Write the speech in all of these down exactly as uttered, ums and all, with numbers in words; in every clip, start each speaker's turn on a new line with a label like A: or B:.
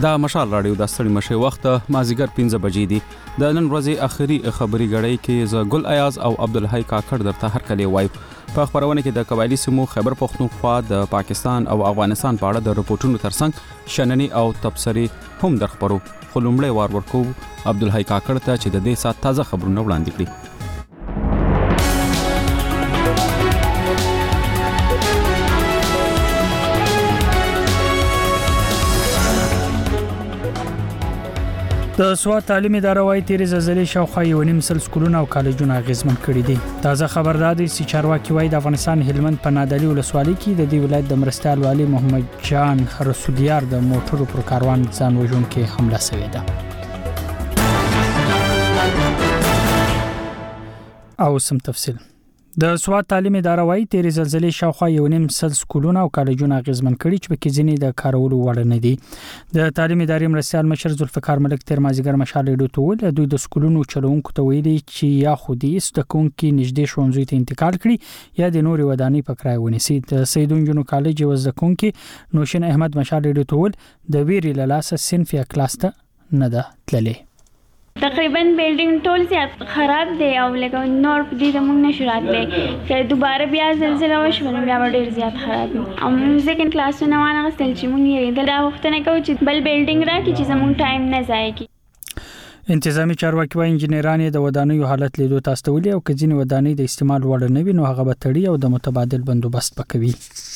A: دا مشال راډیو د ستړي مشه وخت مازیګر پنځه بجې دي. د نن ورځې اخري خبري غړې کې ز ګل ایاز او عبدالحی کاکړ درته هر کله وایو. په خبرونه کې د قبایلی سیمو خیبر پختونخوا د پاکستان او افغانستان په اړه د رپورټونو ترڅنګ شننی او تبصري هم درخبرو. خو لومړی وار ورکو عبدالحی کاکړ ته چې د دې سات تازه خبرونه وړاندې کړي.
B: د سواد تعلیم اداره وايي تیرې زلزلې شاوخوا یو نیم سل سکولونه او کالجونه اغیزمن کړي دي. تازه خبر دا دی چې چارواکي وايي د افغانستان هلمند په نادعلي ولسوالۍ کې د دې ولایت د مرستیال والي محمد جان رسولیار د موټرو پر کاروان ځان وژونکي حمله شوې ده. او سم تفصیل د سواد تعلیم اداره وايي تیرې زلزلې شاوخوا یو نیم سل سکولونه او کالجونه اغیزمن کړي چې په کې ځینې د کارولو وړ نه دي. د تعلیم ادارې مرستیال مشر ذوالفقار ملک تیر مازیګر مشال ډیډو ټول دوی د سکولونو چلوونکو ته ویلي چې یا خودي د کوونکي نږدې ښوونځي ته انتقال کړي یا د نوري ودانۍ په کرای ونیسي. د سیدون جنو کالج یو د کوونکي نوشین احمد مشال ډیډو ټول د ویری لاله صنف یا کلاس ته نه ده تللې.
C: تقریبا بیلډینګ ټول زیات خراب دی او لکه نور په دې موږ نشو راتلی چې دوباره بیا زلزلہ وشو نو بیا ډیر زیات خراب وي. او سیکنډ کلاسونه وانه غوښتل چې موږ یې دا وختونه کوو چې بل بیلډینګ راکړي چې زموږ ټایم نه ضایع کړي.
B: انتظامی چارواکي وايي انجنیران د ودانیو حالت لیدو تاسو ته ولي او کځینې ودانۍ د استعمال وړ نه وي نو هغه به تړي او د متبادل بندوبست پکوي.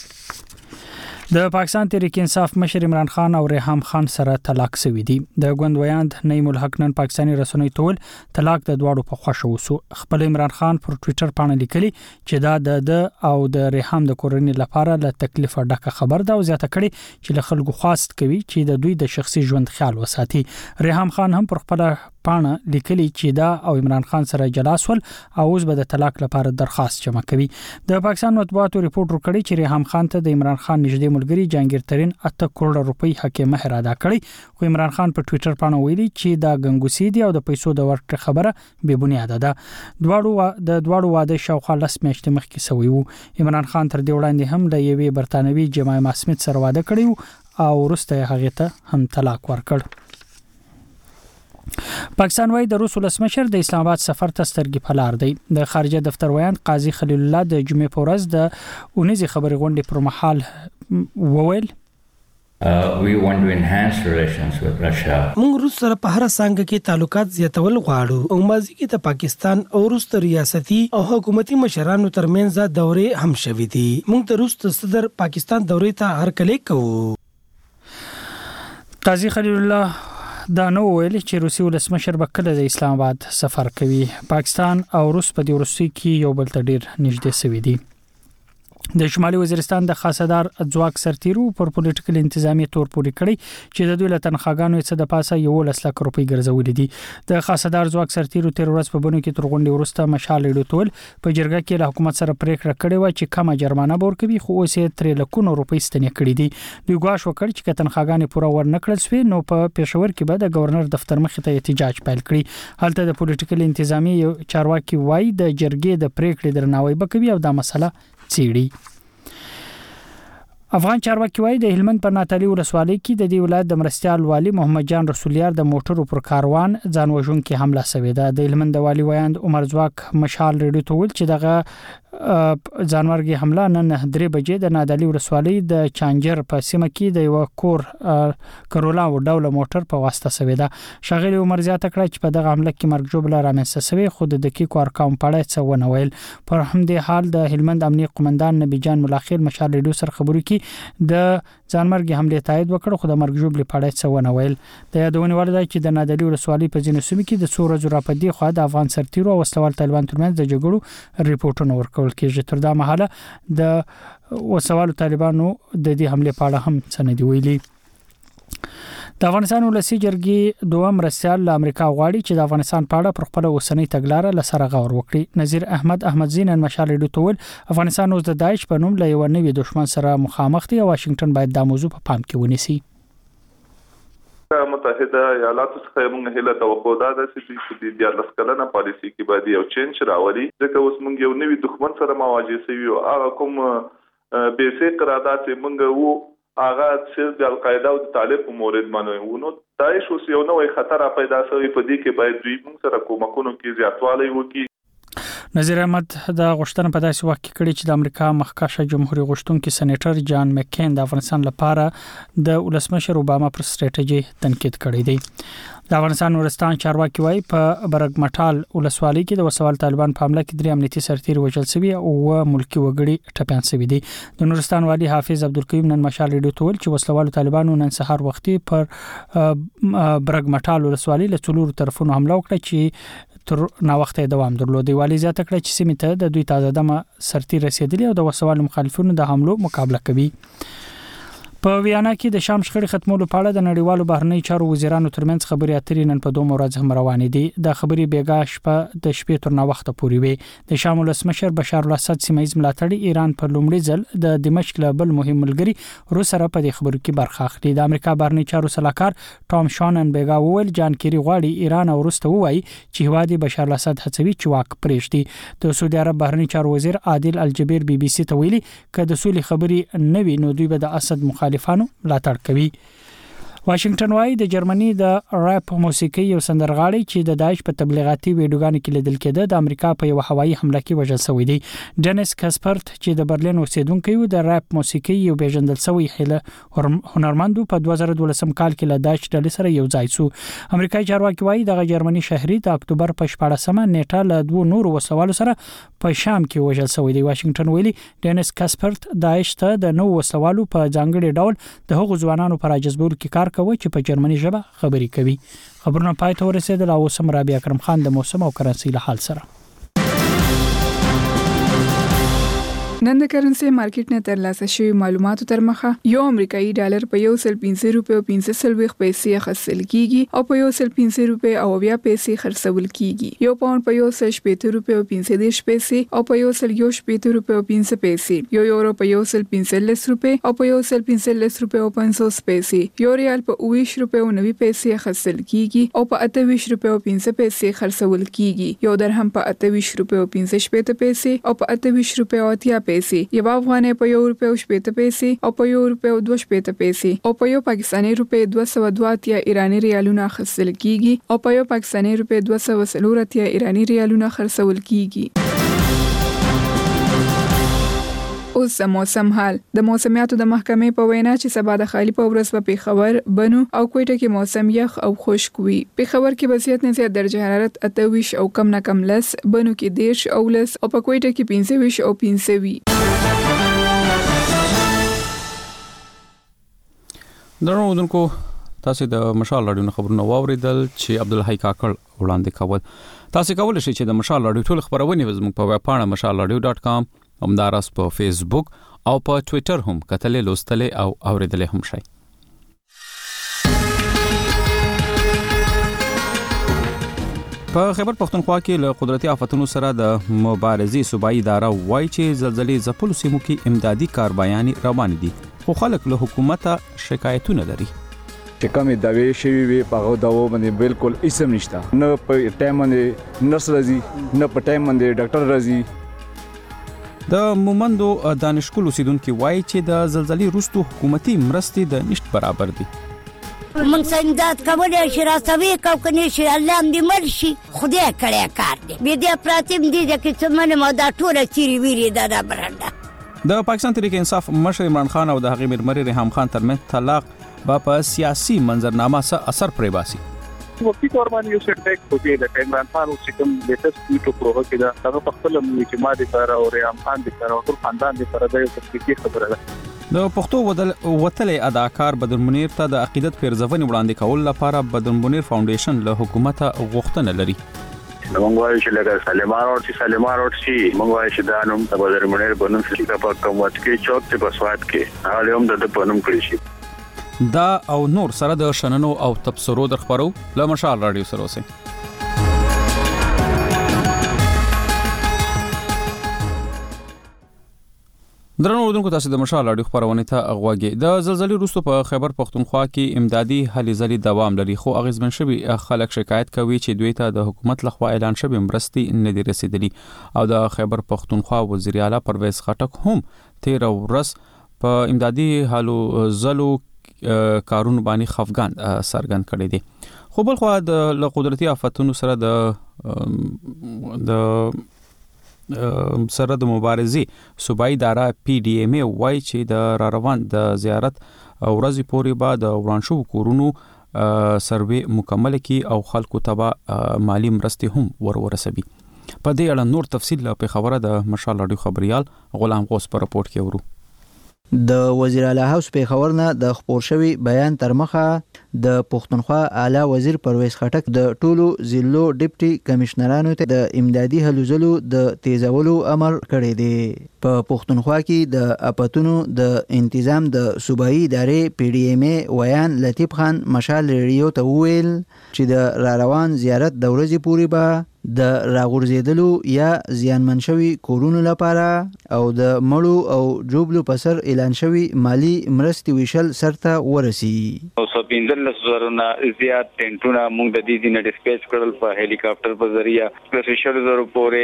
B: د پاکستان تحریک انصاف مشر عمران خان او ریحام خان سره طلاق شوی دی. د غوندویاند نعیم الحق نن پاکستاني رسنۍ ټول طلاق د دواړو په خوښه وسو. خپل عمران خان پر ټوئیټر باندې لیکلي چې دا د د او د ریحام د کورنۍ لپاره له تکلیف ډکه خبر ده او زیاته کړي چې له خلکو خواست کوي چې د دوی د شخصي ژوند خیال وساتي. ریحام خان هم پر خپل پاڼه لیکلي چې دا او عمران خان سره جلاس ول او اوس به د طلاق لپاره درخواست جمع کوي. د پاکستان مطبوعاتو ریپورت ورکړي چې ریحام خان ته د عمران خان نږدې ملګری جهانگیر ترین اته کروڑ روپۍ حق مهر ادا کړی. خو عمران خان په ټوئیټر باندې ویلي چې دا ګنګوسې دي او د پیسو د ورکړې خبره بې بنیاده ده. دواړو د دواړو واده شاوخوا لس میاشتې مخکې شوی وو. عمران خان تر دې وړاندې هم د یوې برتانوي جمایما سمیت سره واده کړی او وروسته هغه ته هم طلاق ورکړ. پاکستان وايي د روس ولسمشر د اسلام آباد سفر ته سترګې په لار دی. د خارجه دفتر ویاند قاضي خلیل الله د جمعې په ورځ د اونیزې خبرې غونډې پر مهال وویل
D: Uh, we want to enhance relations with Russia.
E: موږ روس سره په هر څنګه کې تعلقات زیاتول غواړو او مازی کې د پاکستان او روس ریاستي او حکومتي مشرانو ترمنځ دورې هم شوې دي. موږ د روس صدر پاکستان دورې ته هرکلی کوو.
B: قاضي خلیل الله دا نو ویل چې روسي ولسمشر به کله د اسلام آباد سفر کوي. پاکستان او روس په دې ورسي کې یو بل ته ډیر نږدې سوي دي. د شمالي وزیرستان د خاصدار ځواک سرتیرو پر پولیټیکل انتظامی تور پوري کړی چې د دوی له تنخواګانو څخه د پاسه یو لک روپۍ ګرځولې دي. د خاصدار ځواک سرتیرو تیر ورځ په بونو کې ترغونډي ورسته مشال ډوټول په جرګه کې له حکومت سره پریکړه کړې و چې کمه جرمانه ورکوي خو اوس یې تر لکونو روپۍ ستنې کړې دي. دوی غواړي وکړي چې تنخواګانې پوره ورنکړل شي نو په پېښور کې به د گورنر دفتر مخې ته احتجاج پیل کړي. هلته د پولیټیکل انتظامی چارواکي وایي د جرګې د پریکړې درناوی وکوي او دا مسله څیړي. افغان چارواکي وایي د هلمند په ناتعلي ولسوالۍ کې د دې ولایت د مرستیال والي محمد جان رسولیار د موټرو پر کاروان ځان وژونکي حمله شوې ده. د هلمند د والي ویاند عمر ځواک مشال ریډیو ته ویل چې دغه ځانمرګي حمله نن درې بجې د نادعلي ولسوالۍ د چانجر په سیمه کې د یو کور کرولا و ډول موټر په واسطه شوې ده. شاغلی عمر زیاته کړه چې په دغه حمله کې مرګ ژوبله رامنځته شوې خو د دقیق ارقام په اړه څه ونه ویل. پر همدې حال د هلمند امنیه قومندان نبی جان ملاخیر مشال ریډیو سره خبرو کې د ځانمرګي حمله تایید وکړ خو د مرګ ژوبله په اړه څه ونه ویل. د یادونه وړ ده چې د نادعلي ولسوالۍ په ځینو سیمو کې د څو ورځې راپدې خو د افغان سرتیرو او وسلوال طالبان ترمنځ د جګړو ریپورتونه ورکول کېږي. تر دا مهاله د وسوالو طالبانو د دې حمله په اړه هم څه نه دی ویلي. د افغانستان ولسی جرګې دوم رسال امریکا غواړي چې د افغانستان په اړه پر خپل اوسنۍ تګلارې لسره غور وکړي. نظیر احمد احمدزی نن مشال ډوټول افغانستان اوس د داعش په نوم له یو نوې دښمن سره مخامخ دی او واشنگټن باید دا موضوع په پام کې ونیسي.
F: متحده ایالاتو څخه موږ هیله توقع ده چې د دیارلس کلنه پالیسي کې باید یو چینج راولي ځکه اوس موږ یو نوې دښمن سره مواجه شوي او هغه کوم بیسیک قرارداد چې موږ وو هغه چې د القاعده او د طالب په مورد باندې ونه داعش اوس یو نوې خطر پیدا شوی په دې کې باید دوی موږ سره کومکونو کې زیاتوالی وکړي.
B: نظیر احمد دا غوښتنه په داسې وخت کې کړې چې د امریکا مخکښه جمهوریت غوښتونکي سېنیټر جان مکین د افغانستان لپاره د ولسمشر اوباما پر ستراتیژي تنقید کړی دی. د افغانستان ورستان چارواکي وايي په برګمټال ولسوالۍ کې د وسوال طالبان په حمله کې درې امنیتي سرتیر وژل شوي او ملکی وګړي ټپيان شوي دي. د نورستان والی حافظ عبدالقیوم نن مشال ریډیو ته ویل چې وسلوالو طالبانو نن سهار وختي پر برګمټال ولسوالۍ له څلورو طرفونو حمله وکړه چې تر نا وخت دوام درلود. والی زیاته کړه چې سیمه ته د دوی تازه دمه سرتیر رسیدلی او د وسوال مخالفینو د حملو مقابله کوي. په ویانا کې د شام شخړې ختمولو په اړه د نړیوالو بهرنی چارو وزیرانو ترمنځ خبرې اترې نن په دوه ورځ هم روانې دي. د خبرې بیګا شپه د شپې تر نا وخت پورې وي. د شام ولسمشر بشار الاسد سیمایي ملاتړي ایران په لومړي ځل د دمشق له بل مهم ملګری روس سره په دې خبرو کې برخه اخلي. د امریکا بهرنی چارو سلاکار ټام شانن بیګا وویل جان کیری غواړي ایران او روس ته ووایي چې هواد بشار الاسد هڅوي چې واک پرېږدي. د سعودي عرب بهرنی چارو وزیر عادل الجبیر بي بي سي ته ویلي چې د سولې خبرې نه وي نو دوی به د اسد مخالفانو ملاتړ کوي. واشنگټن وايي د جرمني د ریپ موسیقي یو سندرغاړي چې د داعش په تبلیغاتي ویډیوګانو کې لیدل کېده د امریکا په یو هوایي حمله کې وژل شوی دی. ډنیس کاسپرت چې د برلین اوسیدونکی و د ریپ موسیقي یو پیژندل شوی هنرمند په دوه زره دولسم کال کې له داعش ډلې سره یو ځای شو. امریکایي چارواکي وايي د جرمني شهري د اکتوبر په شپاړسمه نیټه له دوه نورو وسوالو سره په شام کې وژل شوی دی. واشنگټن ویلي ډنیس کاسپرت داعش ته د نو وسوالو په ځانګړي ډول د هغو ځوانانو پر راجذبولو کې کار کوي چې په جرمني ژبه خبرې کوي. خبرونه پای ته ورسېدل او سم رابع اکرم خان د موسم او کرنسي له حال سره.
G: نن د کرنسي مارکیټ نه ترلاسه شوی معلوماتو تر مخه یو امریکایي ډالر په یو سل پنځه روپۍ او پنځه سلويخ پیسې خرڅل کیږي او په یو سل پنځه روپۍ او بیا پیسې خرڅول کیږي. یو پاوند په یو سل شپږ روپۍ او پنځه دیش پیسې او په یو سل یو شپږ روپۍ او پنځه پیسې. یو یورو په یو سل پنځه لس روپۍ او په یو سل پنځه لس روپۍ او پنځوس پیسې. یو ریال په اووه روپۍ او نوي پیسې خرڅل کیږي او په اته ویشت روپۍ او پنځه پیسې خرڅول کیږي. یو درهم په اته ویشت روپۍ او پنځه شپږ پیسې او په اته ویشت روپۍ او اتیا پیسې. یو افغانۍ په یو روپۍ او شپږ پیسې او په یو روپۍ او دوه شپږ پیسې او په یو پاکستاني روپۍ دوه سوه دوه اتیا ایرانی ریالونه خرڅل کیږي او په یو پاکستاني روپۍ دوه سوه څلور اتیا ایرانی ریالونه خرڅول کیږي. اوس موسم حال. د موسمیاتو د محکمې په وینا چې سبا د خالی په ورځ په پیښور بنو او کوټه کې موسم یخ او خشک وي. پیښور کې وضعیت نه زیات درجه حرارت اته ویشت او کم نه کم لس، بنو کې دیرش او لس او په کوټه کې پنځه ویشت او پنځه وي.
A: درنو ودونکو تاسو د مشال رادیو خبرونه واوریدل چې عبدالحی کاکړ وړاندې کول. تاسو کولی شئ چې د مشال رادیو ټول خبرونه زموږ په ویب پاڼه مشال رادیو ډاټ کام همدارس په فیسبوک او په ټوئیټر هم کتلې لوستلې او اوریدلې هم شئ. په خیبر پختونخوا کې له قدرتي آفتونو سره د مبارزې صوبایي اداره وایي چې زلزلې ځپلو سیمو کې امدادي کاربایانې روان دي خو خلک له حکومت شکایتونه لري.
H: چې کومې داوی شوی وي په هغه داوو باندې بالکل هیڅ نشته، نه په ټایم باندې نرس راځي نه په ټایم باندې ډاکټر راځي.
A: د مومندو دانشکول اوسیدونکو وایي چې د زلزلې وروسته حکومتي مرستې د نشټ برابر دي.
I: موږ سندات کولای شي راځوي کو کني شي الله دې مرشي خدای کړه کار دې به دې پراتیم دې چې څمنه مو دا ټوله چیرې ویری دا دا برنده.
A: د پاکستان تحریک انصاف مشر عمران خان او د هغې مرمري ریحام خان ترمنځ طلاق با په سیاسي منظرنامه سره اثر پرې باسي.
J: وقتی طور باندې یو سیټ ټیک کوي د عمران خان او چې کوم لیټست ویډیو پروګرام کې دا هغه په خپل اعتماد لپاره او ریحام خان لپاره او ټول خاندان لپاره د یو تفکیک خبره ده.
A: د پښتو وتلې اداکار بدر منیر ته د عقیدت پیرزونې وړاندې کول لپاره بدر منیر فاونډیشن له حکومت غوښتنه لري.
K: موږ وایو چې لکه سلیمان روډ چې سلیمان روډ شي، موږ وایو چې دا نوم د بدر منیر په نوم شي په کوم وخت کې چوک ته بسوات کې هغه هم د په نوم کړی شي.
A: دا او نور سره د شننو او تبصرو در خبرو له مشال رادیو سره اوسئ. درنو ودونکو تاسو د مشال رادیو خبرونه ته اغواګي. د زلزلې وروسته په خیبر پختونخوا کې امدادي هلې ځلې دوام لري خو اغیزمن شوي خلک شکایت کوي چې دوی ته د حکومت لخوا اعلان شوی مرستې نه دي رسیدلي او د خیبر پختونخوا وزیر اعلی پرویز خټک هم تیر ورځ په امدادي حالو زلو کارونو باندې خفګان سرګن کړی دي. خو بل خو د قدرتي آفتونو سره د د سره د مبارزې صوبایي اداره پی ډی ایم ای وایي چې د را روان د زیارت ورځې پورې به د ورانشو کورونو سروې مکمل کی او خلکو ته مالی مرستې هم ورورسوي. په دې اړه نور تفصیل په خبره د مشال رادیو خبريال غلام غوث په رپورت کې ورو.
L: د وزیر اعلی هاوس په خبرنه د خبر شوی بیان تر مخه د پښتونخوا اعلی وزیر پرویز خټک د ټولو ضلعو ډیپټي کمشنرانو ته د امدادي هلو ځلو د تیزولو امر کړی دی. په پښتونخوا کې د اپاتونو د تنظیم د صوبایي ادارې پی ډی ایم ای ویان لطیف خان مشال ریډیو ته ویل چې د را روان زیارت د ورځې پورې به د راغورځېدلو یا زیانمن شوي کورونو لپاره او د مړو او جوبلو په سر اعلان شوي مالی مرستې ویشل سرته ورسي.
M: اوس پنځلس زره نه زیات ټینټونه موږ د دې نه ډیسپیچ کړل په هلیکاپټر په ذریعہ پلس شل زره پورې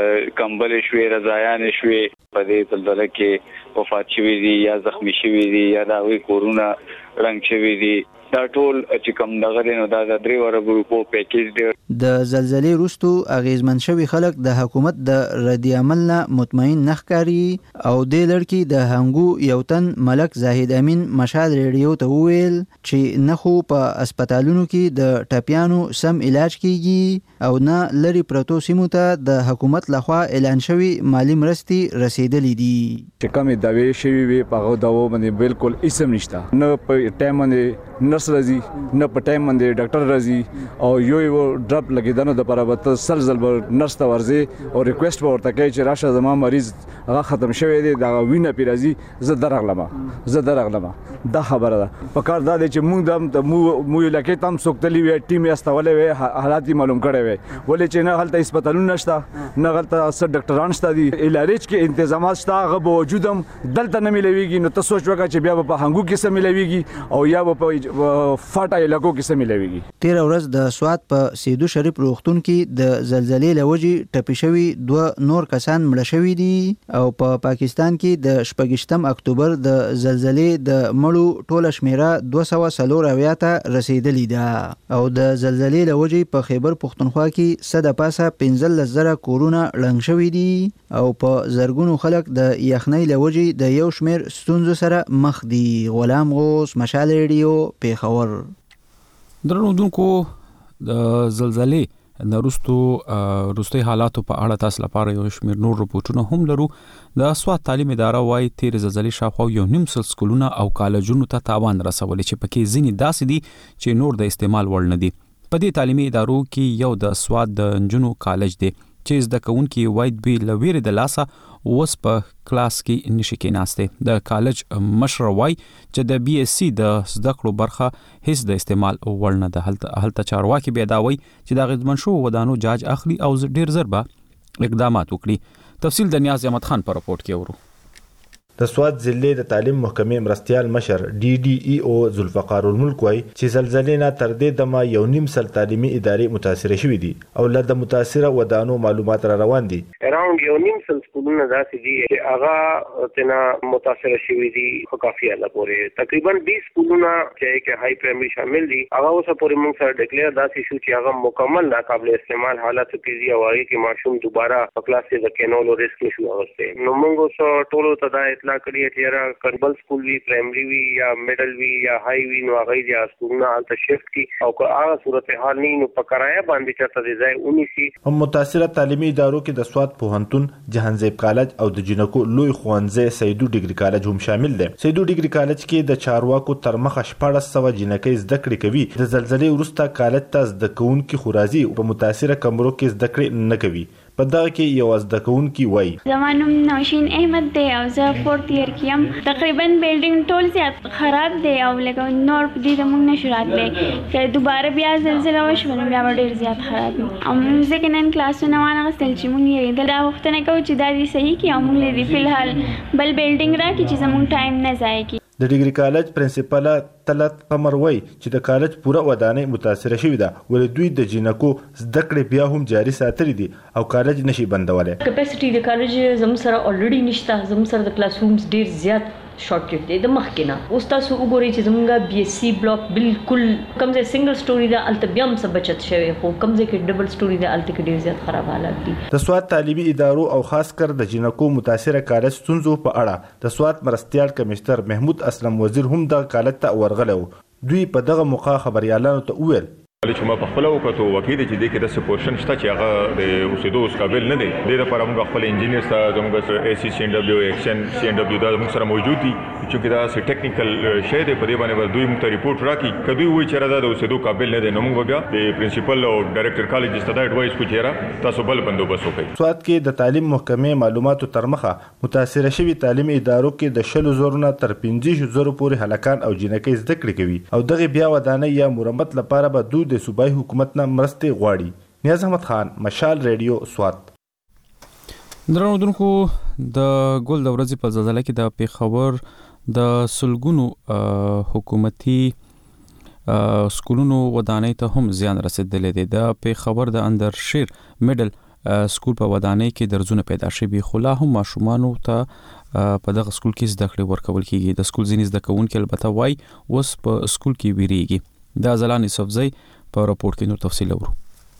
M: کمبل شوي رضایان شوي په دې زلزلې کې وفات شوي دي یا زخمی شوي دي یا دا وی کورونه رنګ شوي دي. دا ټول چې کوم دغه نو دا د درې ور ګروپو پیکیج دی.
L: د زلزلې وروسته اغیزمن شوی خلک د حکومت د ردی عمل نه مطمئن نخکاری او د لړکی د هنګو یو تن ملک زاهد امین مشال ریډیو ته ویل چې نه خو په هسپتالونو کې د ټپیانو سم علاج کیږي او نه لري پروتو سیمو ته د حکومت لخوا اعلان شوی مالی مرستې رسیدلې دي.
H: چې کومې داوی شوی وي په هغه داوو باندې بالکل اسم نشته، نه په ټایم باندې نرس راځي نه په ټایم باندې ډاکټر راځي او یو یو ډراپ لګیدنه د پرابط سلزل نرس ته ورځي او ریکوست ورته کوي چې راشه زما مریض هغه ختم شوی دی دا وینه پیرازي زه درغلم زه درغلم دا خبره ده. په کار دا دی چې موږ د مو مو لکه تام سوکتلی وی ټیم استولې وی حالات معلوم کړي وي ولې چې نه هلته هسپتالونه نشته نه هلته سر ډاکټران شته دي علاج کې تنظیمات شته هغه باوجودم دلته نه ملويږي. نو تاسو سوچ وکړئ چې بیا په هنګو کې سم ملويږي او یا په فاټا علاقو کې سم ملويږي.
L: تیر ورځ د سوات په سیدو شریف روغتون کې د زلزلې لوجې ټپي شوي دوه نور کسان مړه شوي دي او په پا پاکستان کې د شپږشتم اکتوبر د زلزلې د مړو ټوله شمیره دوه سوه څلور اویا ته رسیدلې ده او د زلزلې لوجې په خیبر پښتونخوا کې صد پاسه پنځلس زره کورونه ړنګ شوي دي او په زرګونو خلک د یخنۍ لوجې د یو شمیر ستونزو سره مخ دي. غلام غوث مشال ریډیو پیښور.
A: درنوونکو د زلزلې نرستو روستي حالاتو په اړه تاسو لپاره یو شمیر نور رپورټونه هم لرو. د سوات تعلیم اداره وايي تیر زلزلې شاوخوا یو نیم سل سکولونه او کالجونو ته تاوان رسولي چې پکې ځینې داسې دي چې نور د استعمال وړ نه دي. په دې تعلیمي ادارو کې یو د سوات د انجونو کالج دی چې زده کوونکي وايي دوی لویره د لاسه اوس په کلاس کې نشي کېناسته. د کالج مشر وايي چې د بي اس سي د زده کړو برخه هیڅ د استعمال وړ نه ده. هلته چارواکي بیا دا وايي چې د غږمن شو ودانو جاج اخلي او ډیر زربه اقدامات وکړي. تفصیل د نیاز احمد خان په رپورت کې ورو.
N: د سوات ضلع د تعلیم محکمې مرستيال مشر ډي ډي ای او ذوالفقار الملک وايي چې زلزلې نه تر دې دمه یو نیم سل تعلیمي ادارې متاثر شوې دي او له د متاثره ودانو معلومات را روان دي.
O: اراوند یو نیم سل سکولونه داسې دي چې هغه تنا متاثر شوي دي خو کافي نه پورې تقریبا بیس سکولونه چې کې هاي پرایمري شامل دي هغه اوس پورې موږ سره ډیکلیئر داسې شو چې هغه مکمل ناقابل استعمال حالت کې دي او هغه کې ماشوم دوباره په کلاس کې د کینولو ریسک نشو اغوسته. نو موږ اوس ټولو ته دا اطلاع کړی چې را کنبل سکول وی پرایمري وی یا میډل وی یا هاي وی نو هغه یا سکولونه الته شفت کی او که هغه صورتحال نه نو په کرایا باندې چاته دی ځای اونیسی.
N: هم متاثره تعلیمي ادارو کې د سوات پوهنتون جهانزیب کالج او د جنکو لوی خوانځي سیدو ډیګري کالج هم شامل دي. سیدو ډیګري کالج کې د چارواکو تر مخه شپږ سوه جنکې زده کړې کوي. د زلزلې وروسته کالج ته زده کوونکي خورازي په متاثره کمرو کې زده کړې نه کوي. په دغه کې یو زده کوونکی وایي
C: زمانم نوشین احمد دی او زه فورث ایئر کې یم. تقریبا بلډینګ ټول زیات خراب دی او لکه نور په دې موږ نشو راتلی که دوباره بیا زلزله وشوه نو بیا به ډېر زیات خراب وي. او موږ ځکه نن کلاسونه وانغوستل چې موږ یې دا غوښتنه کوو چې دا دې صحیح کړي او موږ له دې فلحال بل بلډینګ راکړي چې زموږ ټایم نه ضایع کړي.
N: د ډیګري کالج پرنسپل طلعت قمر وای چې د کالج پوره ودانۍ متاثره شوې ده ولې دوی د جنکو زده کړې بیا هم جاري ساتلې دي او کالج نشي بندولای.
P: کیپاسټي د کالج زموږ سره الریډي نشته. زموږ سره د کلاس رومز ډیر زیات شارټکټ دی د مخکې نه. اوس تاسو وګورئ چې زمونږ بي اس سي بلاک بالکل کوم ځای سنگل سټوري ده الته بیا هم څه بچت شوی خو کوم ځای کې ډبل سټوري ده الته کې ډیر زیات خراب حالات دي.
N: د سوات تعلیمي ادارو او خاص کر د جنکو متاثره کالج ستونزو په اړه د سوات مرستيال کمشنر محمود اسلم وزیر هم د کالج ته ورغلو. دوی په دغه موقع خبريالانو ته وویل
Q: چې ما په خپل وکړو وکیل چې د کې د سپورشن شته چې هغه د اوسېدو اوس قابل نه دی. د لپاره موږ خپل انجینیر سره زموږ اي سی سي ان دبليو ایکشن سی ان دبليو دا موږ سره موجود دي چې دا سي ټیکنیکل شی دی په دې باندې دوی موږ ته ریپورت راکړي. کدی وایي چې دا د اوسېدو قابل نه دی نو موږ بیا د پرنسپل او ډایرکټر کالج ستاسو ایڈوایس کو چیرې تاسو بل بندوبست وکړئ.
N: سوات کې د تعلیم محکمې معلوماتو تر مخه متاثره شوی تعلیمي ادارو کې د شلو زورونه تر پنځه زره پورې هلکان او جنکۍ زده کړې کوي او دغه بیا ودانۍ یا مرمت لپاره به دوی د صوبایي حکومت نه مرستې غواړي. نیاز احمد خان، مشال ریډیو، سوات.
A: درنو دونکو د ګل د ورځې په زلزلې کې د پیښور د سلګونو حکومتي سکولونو ودانۍ ته هم زیان رسیدلی دی. د پیښور د اندرشیر میډل سکول په ودانۍ کې درزونه پیدا شوي خو لا هم ماشومانو ته په دغه سکول کې زده کړې ورکول کیږي. د سکول ځینې زده کوونکي البته وایي اوس په سکول کې ویریږي. دا زلان یوسفزی په راپورټ کې نور تفصیل اورو.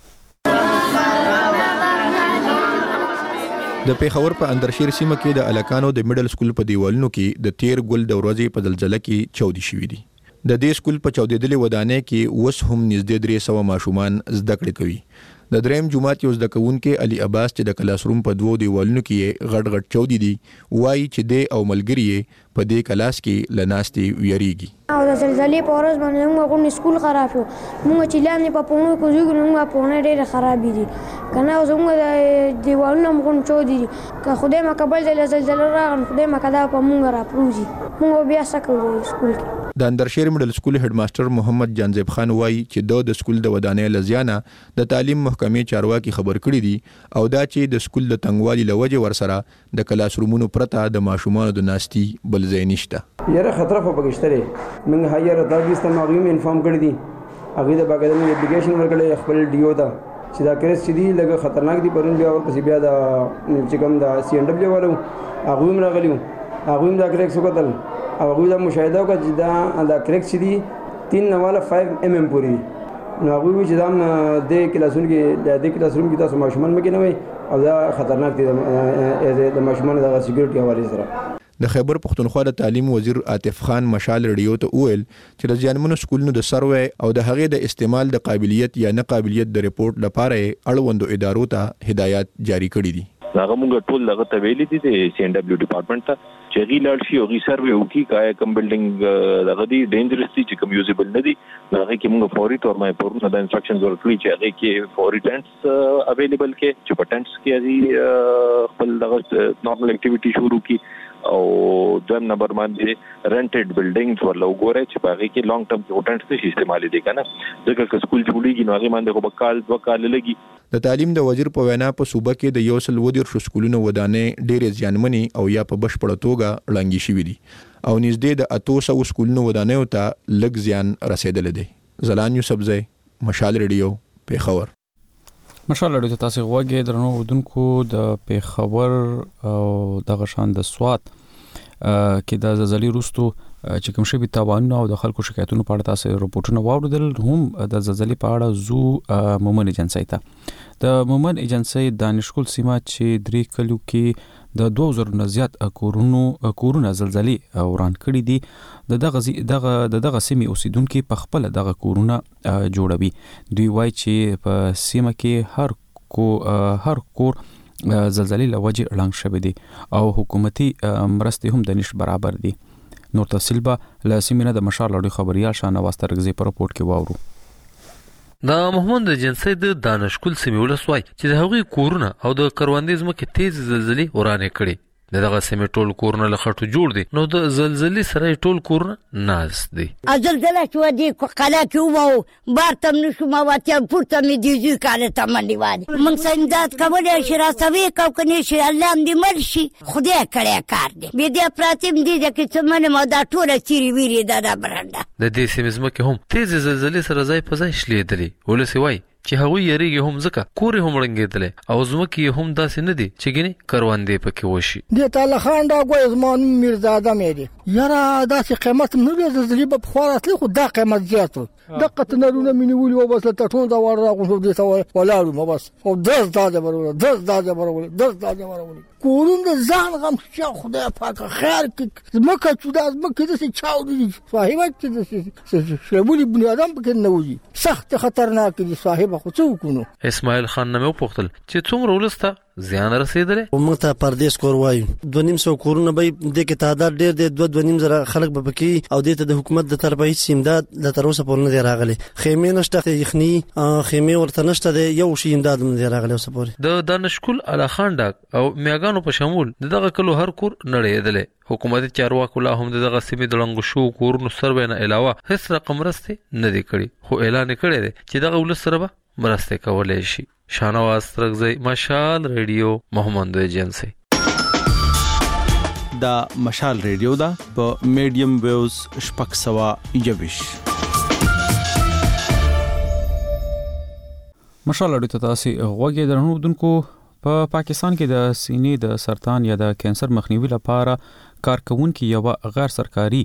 R: د پیښور په اندرشیر سیمه کې د الکانو د میډل سکول په دیوالونو کې د تیر ګل د ورځې په زلزلې کې چاودي شوي دي. د دې سکول په چاودېدلې ودانۍ کې اوس هم نږدې درې سوه ماشومان زده کړې کوي. د دریم جماعت یو زده کوونکی علي عباس چې د کلاس روم په دوو دیوالونو کې غټ غټ چاودي دي وایي چې د او ملګری په دې کلاس کې لناستي ویریږي.
S: او د زلزلې په ورځ باندې موږ کوم سکول خراب شو. موږ چې لاندې په پونو کې ځو موږ پونه ډېر خراب دي کنه او زموږ د دیوالونو موږ چاودي دي که خدای ما قبل د زلزلې راغله خدای ما کدا په موږ را پروزي موږ بیا سکو سکول کې.
R: د اندرشیر میډل سکول هډ ماستر محمد جانزیب خان وایي چې د سکول د ودانۍ لزیانه د تعلیم محکمې چارواکي خبر کړي دي او دا چې د سکول د تنګوالي لوجه ورسره د کلاس رومونو پرته د ماشومانو د ناستي بل ځای نشته.
T: یاره خطر خو پکشتره موږ هایر دا بیسته ماغویم انفارم کړی دي هغه د باګدنی اپلیکیشن ورکړی خپل ډیو ته چې دا کریس چې دی لګه خطرناک دي پرون بیا ورپسې بیا د چې کوم د سی ان ډبلیو والو هغه هم راغلیو هغه هم دا کریکس وکړل او هغه دا مشاهده وکړه چې دا دا کریکس چې دی تین نواله پنځه ام ام پوری نو هغه چې دا د کلاسون کې د کلاسون کې تاسو ماشومان مګ نه وي او دا خطرناک دي د ماشومان د سکیورټي حواله سره.
R: د خیبر پختونخوا د تعلیم وزیر عاطف خان مشال ریډیو ته وویل چې د ځانمنو سکولونو د سروې او د هغې د استعمال د قابلیت یا نه قابلیت د ریپورت لپاره اړوندو ادارو ته هدایات جاری کړي دي.
U: هغه موږ ټول هغه ته ویلي دي د سی ان ډبلیو ډپارټمنټ ته چې غي لاړ شي او غي سروې وکړي کای کوم بلډینګ دغه دي ډینجرس دي چې کوم یوزیبل نه دي هغه کې موږ فوري تور مې پورونه د انستراکشنز ورکړي چې هغه کې فوري ټینټس اویلیبل کې چې په ټینټس کې دي خپل دغه نارمل اکټیویټي شروع کی او دویم نمبر باندې رنټډ بلډینګز ورلو ګوره چې باغې کې لانګ ټرم کې هوټلز نشي استعمالي دي کنه ځکه چې سکول جوړیږي نو هغه باندې خو بکال وکال لګي.
R: د تعلیم د وزیر په وینا په صوبه کې د یو سل ودیر شو سکولونو ودانې ډېرې زیانمنې او یا په بشپړه توګه ړنګې شوي دي او نږدې د اتو سوو سکولونو ودانیو ته لږ زیان رسېدلی دی. زلان یوسفزی، مشال ریډیو، پیښور.
A: مشال ریډیو ته تاسو غوږی درنو اودونکو د پیښور او دغه شان د سوات کې د زلزلې وروستو چې کوم شی تاوانونه او د خلکو شکایتونو په اړه تاسو راپورټونه واوریدل هم د زلزلې په اړه زو مومن ایجنسی ته د مومن ایجنسی دانشکول سیمه چې درې کلو کې د دوه زره نه زیات کورونو کورونه زلزلې وران کړي دي. د دغه دغه د دغه سیمې اوسیدونکو په خپل دغه کورونه جوړوي. دوی وایي چې په سیمه کې هر کو هر کور زلزلې لوجه اړنګ شوی دي او حکومتي مرستې هم د نش برابر دي. نور تفصیل به له سیمینه د مشال لړۍ خبريال شاهنواز ترغزي په راپورټ کې واورو.
V: د محمد جنسي د دانشکول سیمې ولسوای چې د هغوی کورونه او د کروندې ځمکې تیز زلزلې ورانې کړي. دغه سیمې ټول کورونه له خټو جوړ دي نو د زلزلې سره ټول کورونه ناز دي.
I: زلزله شو دي قلا کې وو بارتم نشو ما واتیا پورته مې دي ځي کاله تمنډي وادي من سندات کولای شي راسوي کو کني شي الله دې مرشي خدای کړه کار دي بیا دې پراتم دي چې څمنه ما دا ټول چیرې ویری دا برنده.
V: د دې سیمې ځمکې هم تیز زلزلې سره ځای په ځای شلیدلې ولسی وای چې هغه یریږي هم ځکه کورې هم رنګېدل او زمکه هم داسې نه دي چې ګني کروندې پکې وشي.
D: د تعالی خان دا ګوي زمون میرزاده مې یاره داسې قیمت نه لري زری په خورات خو دا قیمت زیاتو دقه تنرونه منولي او بس ته ټول دا ور راغو دې سوال ولاړو مو بس او دز دا جبرول دز دا جبرول دز دا جبرول کورون د ځان غم چې خدای پاک خیر کې مکه چې دا مکه دې چاو دي صاحب چې شبولي بني ادم پکې نه وږي سخت خطرناک دي صاحب خو څه وکونو.
V: اسماعیل خان نو پوښتل چې څومره ولسته زیان رسیدل.
E: موږ ته پردیس کور وایو دوه نیم سو کورونه به د کې تعداد ډیر دی دوه دوه نیم زره خلک به پکې او د حکومت د طرفه هیڅ امداد د تر اوسه پورې نه دی راغلی. خیمه نشته یخني خیمه ورته نشته دی یو شی امداد نه دی راغلی اوسه پورې. د دانشکول اعلی خان ډاک او میاګانو په شمول دغه کلو هر کور نړیدل. حکومت چارواکو لا هم دغه سیمې د لنګو شو کورونو سروې نه علاوه هیڅ رقم رسته نه دی کړی خو اعلان کړی دی چې دغه ولس سره به مرسته کولای شي. شانواز ترغزی مشال ریډیو محمد ایجنسی.
A: دا مشال ریډیو دا په میډیم ویوز شپږ سوه یوویش. مشال اړیته تاسو غوږی درنودونکو په پاکستان کې د سینې د سرطان یا د کینسر مخنیوي لپاره کارکونکو یو غیر سرکاري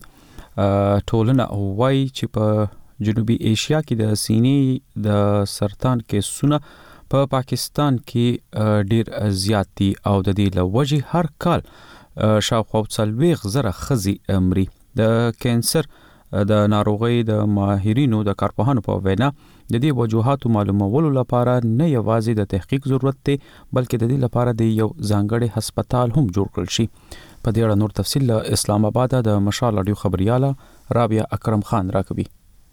A: ټولنه وایي چې په جنوبي ایشیا کې د سینې د سرطان کیسونه په پاکستان کې ډیر زیات دي او د دې لوجه هر کال شاوخوا څلوېښت زره ښځې مري. د کینسر د ناروغۍ د ماهرینو د کارپوهانو په وینا د دې وجوهاتو معلومولو لپاره نه یوازې د تحقیق ضرورت دی بلکې د دې لپاره د یو ځانګړي هسپتال هم جوړ کړل شي. په دې اړه نور تفصیل اسلام آباد د مشال اډیو خبرياله رابعه اکرم خان راکوي.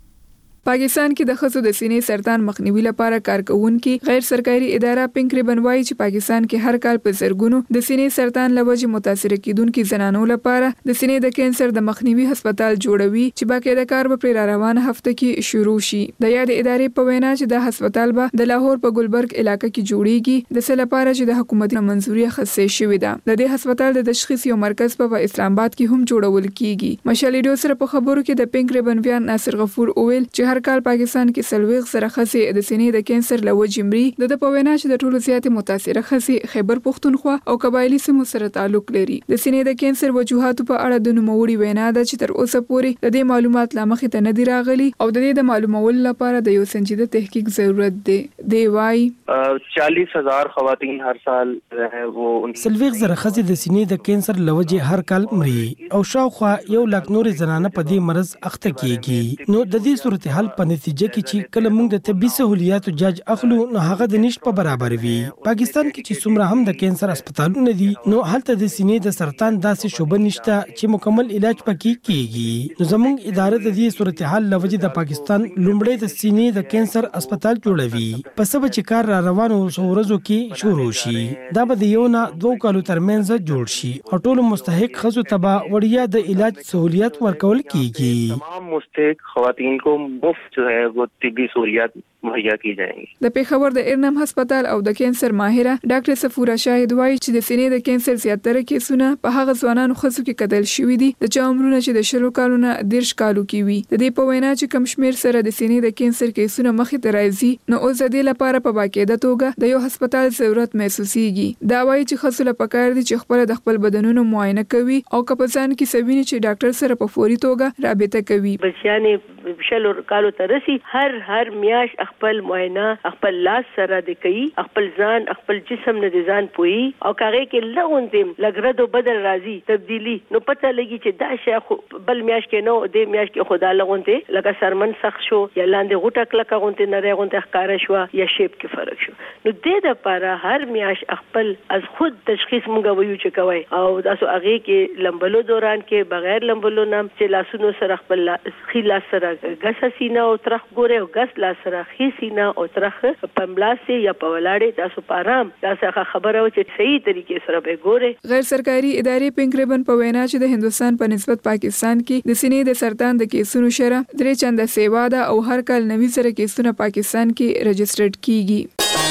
G: پاکستان کې د ښځو د سینې سرطان مخنیوي لپاره کارکونکو غیر سرکاري اداره پینک ریبن وایي چې پاکستان کې هر کال په زرګونو د سینې سرطان لوجه متاثر کیدونکو زنانو لپاره د سینې د کینسر د مخنیوي هسپتال جوړوي چې باقاعده کار به پر روانه هفته کې شروع شي. د یاد ادارې په وینا چې د هسپتال به د لاهور په ګلبرګ علاقې کې جوړیږي د څه لپاره چې د حکومت منځوري اخیستل شوې ده. د دې هسپتال د تشخیص یو مرکز په اسلام آباد کې هم جوړول کیږي. مشال ریډیو سره په خبرو کې د پینک ریبن ویان ناصر غفور اویل چې هر کال پاکستان کې څلوېښت زره ښځې د سینې د کینسر له وجې مري. د په وینا چې د ټولو زیاتې متاثره ښځې خیبر پښتونخوا او قبایلی سیمو سره تعلق لري. د سینې د کینسر وجوهاتو په اړه د نوموړي وینا ده چې تر اوسه پورې د دې معلومات لا مخې ته نه دي راغلي او د دې د معلومولو لپاره د یو سنجیده تحقیق ضرورت دی. دی وايي
W: چالیس هزار خواتین هر سال ہے وہ
X: څلوېښت زره ښځې د سینې د کینسر له وجې هر کال مري او شاوخوا یو لاک نور زنانه په دې مرض اخته کیږي. نو د دې صورتحال په نتیجه کې چې کله موږ د طبي سہولیاتو جاج اخلو نو هغه د نشټ په برابر وي. پاکستان کې چې څومره هم د کینسر هسپتالونه دي نو هلته د سینې د سرطان داسې شوبه نشته چې مکمل علاج پکې کیږي. نو زموږ اداره د دې صورتحال لوجه د پاکستان لومړی د سینې د کینسر هسپتال جوړوي. په سبا چې کار را روانو ورځو کې شروع شي دا به د یو نه دوه کالو ترمنځ جوړ شي او ټول مستحق ښځو ته به وړیا د علاج سہولیات ورکول کیږي.
W: تمام مستحق خواتین کو مفت جو ہے وہ طبی سہولیات مهیا کی جائیں گی.
G: د پیښور د ارنم هسپتال او د کینسر ماهره ډاکټر سفوره شاهد وایي چې د سینې د کینسر زیاتره کیسونه په هغه ځوانانو ښځو کې کدل شوې دي د چا عمرونه چې د شلو کالونو دیرش کالو کې وي. د دې په وینا چې کم شمیر سره د سینې د کینسر کیسونه مخې ته راځي نو اوس د دې لپاره په باقاعده توګه د یو هسپتال ضرورت محسوسيږي. دا وایي چې ښځو لپاره پکار دي چې خپل د خپل بدنونو معاینه کوي او کپسان کې سوینه چې ډاکټر سره په فوري توګه رابطه کوي.
Y: بچیانې شلو کالو ته رسي هر هر میاش خپل معاینه خپل لاس سره د کوي خپل ځان خپل جسم نه د ځان پوي او کاغه کې لغونتم لګردو بدل راځي تبدیلی نو پته لګي چې دا شی بل میاش کې نو د میاش کې خدا لغونته لکه سرمن سخت شو یا لاندې غټه کلکه غونته نه رغونته ښکارا شو یا شیپ کې فرق شو. نو د دې لپاره هر میاش خپل از خود تشخیص مونږ وایو چې کوي او تاسو هغه کې لمبلو دوران کې بغیر لمبلو نام چې لاسونو سره خپل خیلا سره غس سینا او ترخ ګوره او غس لا سره خي سینا او ترخ پملاسي یا په ولاړې تاسو پارام تاسو خبره و چې صحیح طریقې سره به ګوره.
G: غیر سرکاري ادارې پینک ریبن په وینا چې د هندستان په نسبت پاکستان کې د سینې د سرطان د کیسونو شره درې چنده سیوا ده او هر کال نوي سره کیسونه پاکستان کې رجسټرډ کیږي.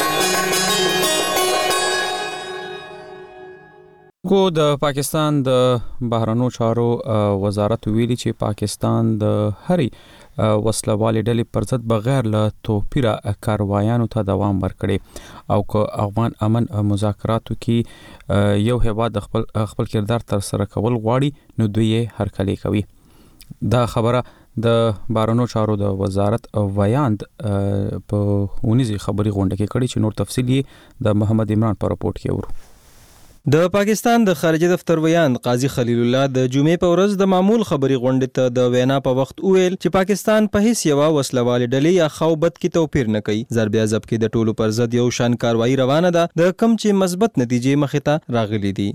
A: کو د پاکستان د بهرنیو چارو وزارت ویلي چې پاکستان د هرې وسلوالې ډلې پر ضد بغیر له توپیره کاروایانو ته دوام ورکړي او که افغان امن مذاکراتو کې یو هیواد خپل خپل کردار تر سره کول غواړي نو دوی یې هرکلی کوي. دا خبره د بارنو چارو د وزارت ویاند په ونیزي خبري غونډه کې کړي چې نور تفصیل یې د محمد عمران په راپورټ کې ورو.
B: د پاکستان د خارجه دفتر ویاند قاضي خلیل الله د جمعې په ورځ د معمول خبري غونډې ته د وینا په وخت ویل چې پاکستان په هیڅ یو وسلوال ډلې یا خوبت کې توپیر نه کوي. ضرب عذاب کې د ټولو پر ضد یو شان کاروایی روانه ده د کم چې مثبت نتیجې مخې ته راغلي دي.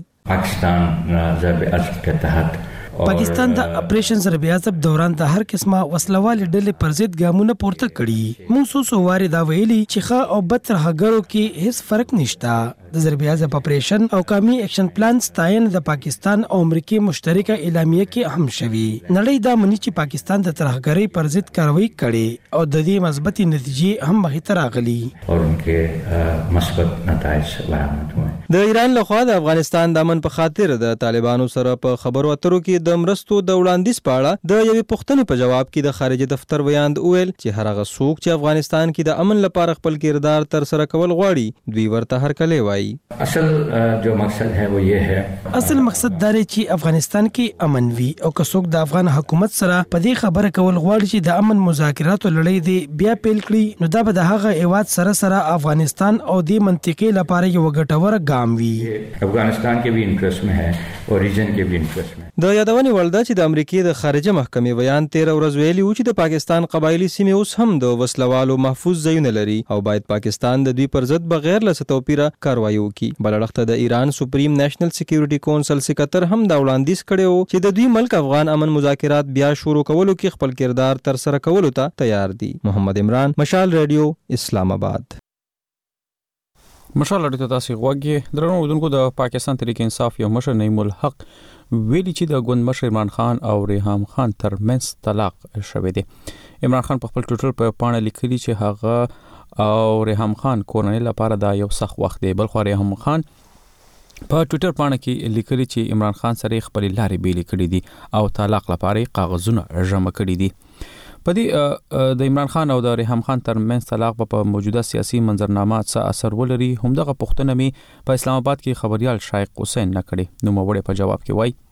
F: پاکستان ضرب عذاب کے تحت
X: پاکستان د اپریشن ضرب عذاب دوران د هر قسمه وسلوال ډلې پر ضد ګامونه پورته کړي. موږ څو څو واره دا ویلي چې ښه او بد ترهګرو کې هیڅ فرق نشته. د ضرب عذاب اپریشن او قومي اکشن پلان ستاین د پاکستان او امریکای مشترکه اعلامیه کې هم شوی. نړۍ دا مني چې پاکستان د ترهګرۍ پر ضد کاروایی کړي او د دې مثبتې نتیجې هم مخې ته راغلي
F: او انکه مثبت نتایج برآمد شوه.
B: د ایران لخوا د افغانستان د امن په خاطر د طالبانو سره په خبرو اترو کې د مرستو د وړاندیز په اړه د یوې پوښتنې په جواب کې د خارجه دفتر ویاند ویل چې هر هغه څوک چې افغانستان کې د امن لپاره خپل کردار تر سره کول غواړي دوی ورته هرکلی وایي.
F: اصل جو مقصد ہے وہ یہ ہے
X: اصل مقصد دا دی چې افغانستان کې امن وي او که څوک د افغان حکومت سره په دې خبره کول غواړي چې د امن مذاکراتو لړۍ دی بیا پیل کړي نو دا به د هغه هیواد سره سره افغانستان او د منطقې لپاره یو ګټور ګام وي.
F: افغانستان کې بھی انټرست میں ہے او ریجن کې بھی انټرست میں.
B: د یادونې وړ ده چې د امریکای د خارجه محکمې ویان تیر ورځ ویلي و چې د پاکستان قبایلی سیمې اوس هم د وسلوالو محفوظ ځایونه لري او باید پاکستان د دوی پر ضد بغیر له توپیره کاروایی وکړي. بل اړخ د ایران سپریم نیشنل سکیورټي کونسل سکرټر هم دا وړاندیز کړی و چې د دوی ملک افغان امن مذاکرات بیا شروع کولو کې خپل کردار تر سره کولو ته تیار دي. محمد عمران، مشال ریډیو، اسلام آباد.
A: مشال اړیته تاسو غوږی درنو ودونکو د پاکستان تحریک انصاف یو مشر نعیم الحق ویلي چې د ګوند مشر عمران خان او ریحام خان ترمنځ طلاق شوی دی. عمران خان په خپل ټویټر په پاڼه لیکلي چې هغه او ریحام خان کورنۍ لپاره دا یو سخت وخت دی. بل خو ریحام خان په ټویټر پاڼه کې لیکلي چې عمران خان سره خپل لارې بیلې کړې دي او طلاق لپاره کاغذونه جمع کړي دي. په دې د عمران خان او د ریحام خان ترمنځ طلاق په موجوده سیاسي منظرنامه څه اثر ولري همدغه پوښتنه می په اسلام آباد کې خبريال شایق حسین نه کړي. نو موړې په جواب کې وایي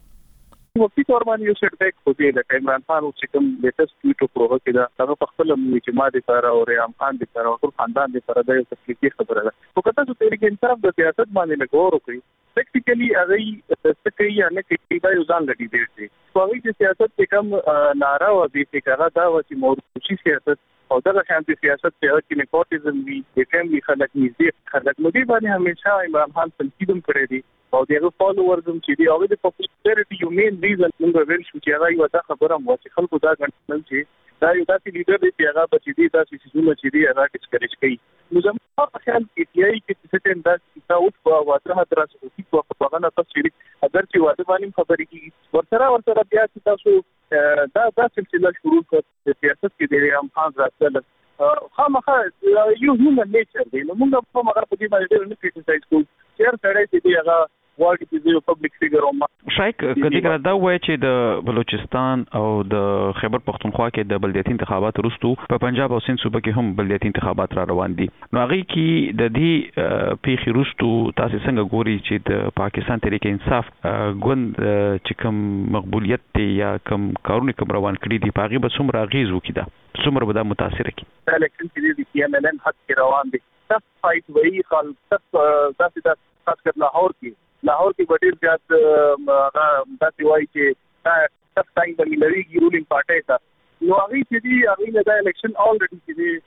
J: وقتی طور باندې یو سیټ بیک خو دې د عمران خان او چې کوم لیټست ټویټ وکړو چې دا هغه په خپل اعتماد لپاره او ریحام خان لپاره او ټول خاندان لپاره د یو تکلیفي خبره ده. خو کله چې تحریک انصاف د سیاست باندې لګور وکړي پریکټیکلی هغه څه یا نه کوي دا یو ځان لګي دی. خو هغه چې سیاست کې کم ناره او د فکر دا و چې موروثي سیاست او دغه شانتي سیاست چې هغه کې نیپوټیزم وی د فیملی خلک نږدې خلک نو دی باندې همیشه عمران خان تنقیدم کړی دی او دغه فالوورز هم چې دی او د پاپولارټي یو مین ریزن موږ ویل شو چې هغه یو دا خبره مو چې خلکو دا غنټل چې دا یو داسې لیډر دی چې هغه بچی دی تاسو چې څه چې دی هغه ډیسکریج کوي. نو زموږ په خیال کې ټي آی کې څه څه انداز چې اوس په واضح درس او چې په هغه تفصیل اگر چې واده باندې خبرې کیږي ورسره ورسره بیا چې تاسو دا دا سلسله شروع کړئ سیاست کې د عام خان راځل خامخا یو هیومن نیچر دی. نو موږ په مگر په دې باندې ډېر نه کریټیسایز کوو چې هر سړی چې دی هغه واړی چې یو پبلک فیګر او
K: شایک کدی کړه دا وایي چې د بلوچستان او د خیبر پختونخوا کې د بلدیاتي انتخابات وروسته په پنجاب او سند صوبه کې هم بلدیاتي انتخابات را روان دي. نو هغه کې د دې پیښې وروسته تاسو څنګه ګوري چې د پاکستان تحریک انصاف ګوند چې کوم مقبولیت دی یا کوم کارونه کوم روان کړی دي په هغه به څومره اغیز وکړي دا څومره به دا متاثر کړي؟
J: دا الیکشن چې د پی ایم ال ان حق کې روان دي تف فایټ وایي خالص تاسو دا خاص کر لاهور کې لاهور کې ډېر زیات داسې وایي چې دا تف ټایم د ملريږي رولینګ پارټي ته نو هغه چې دی هغه د الیکشن الریډي چې دی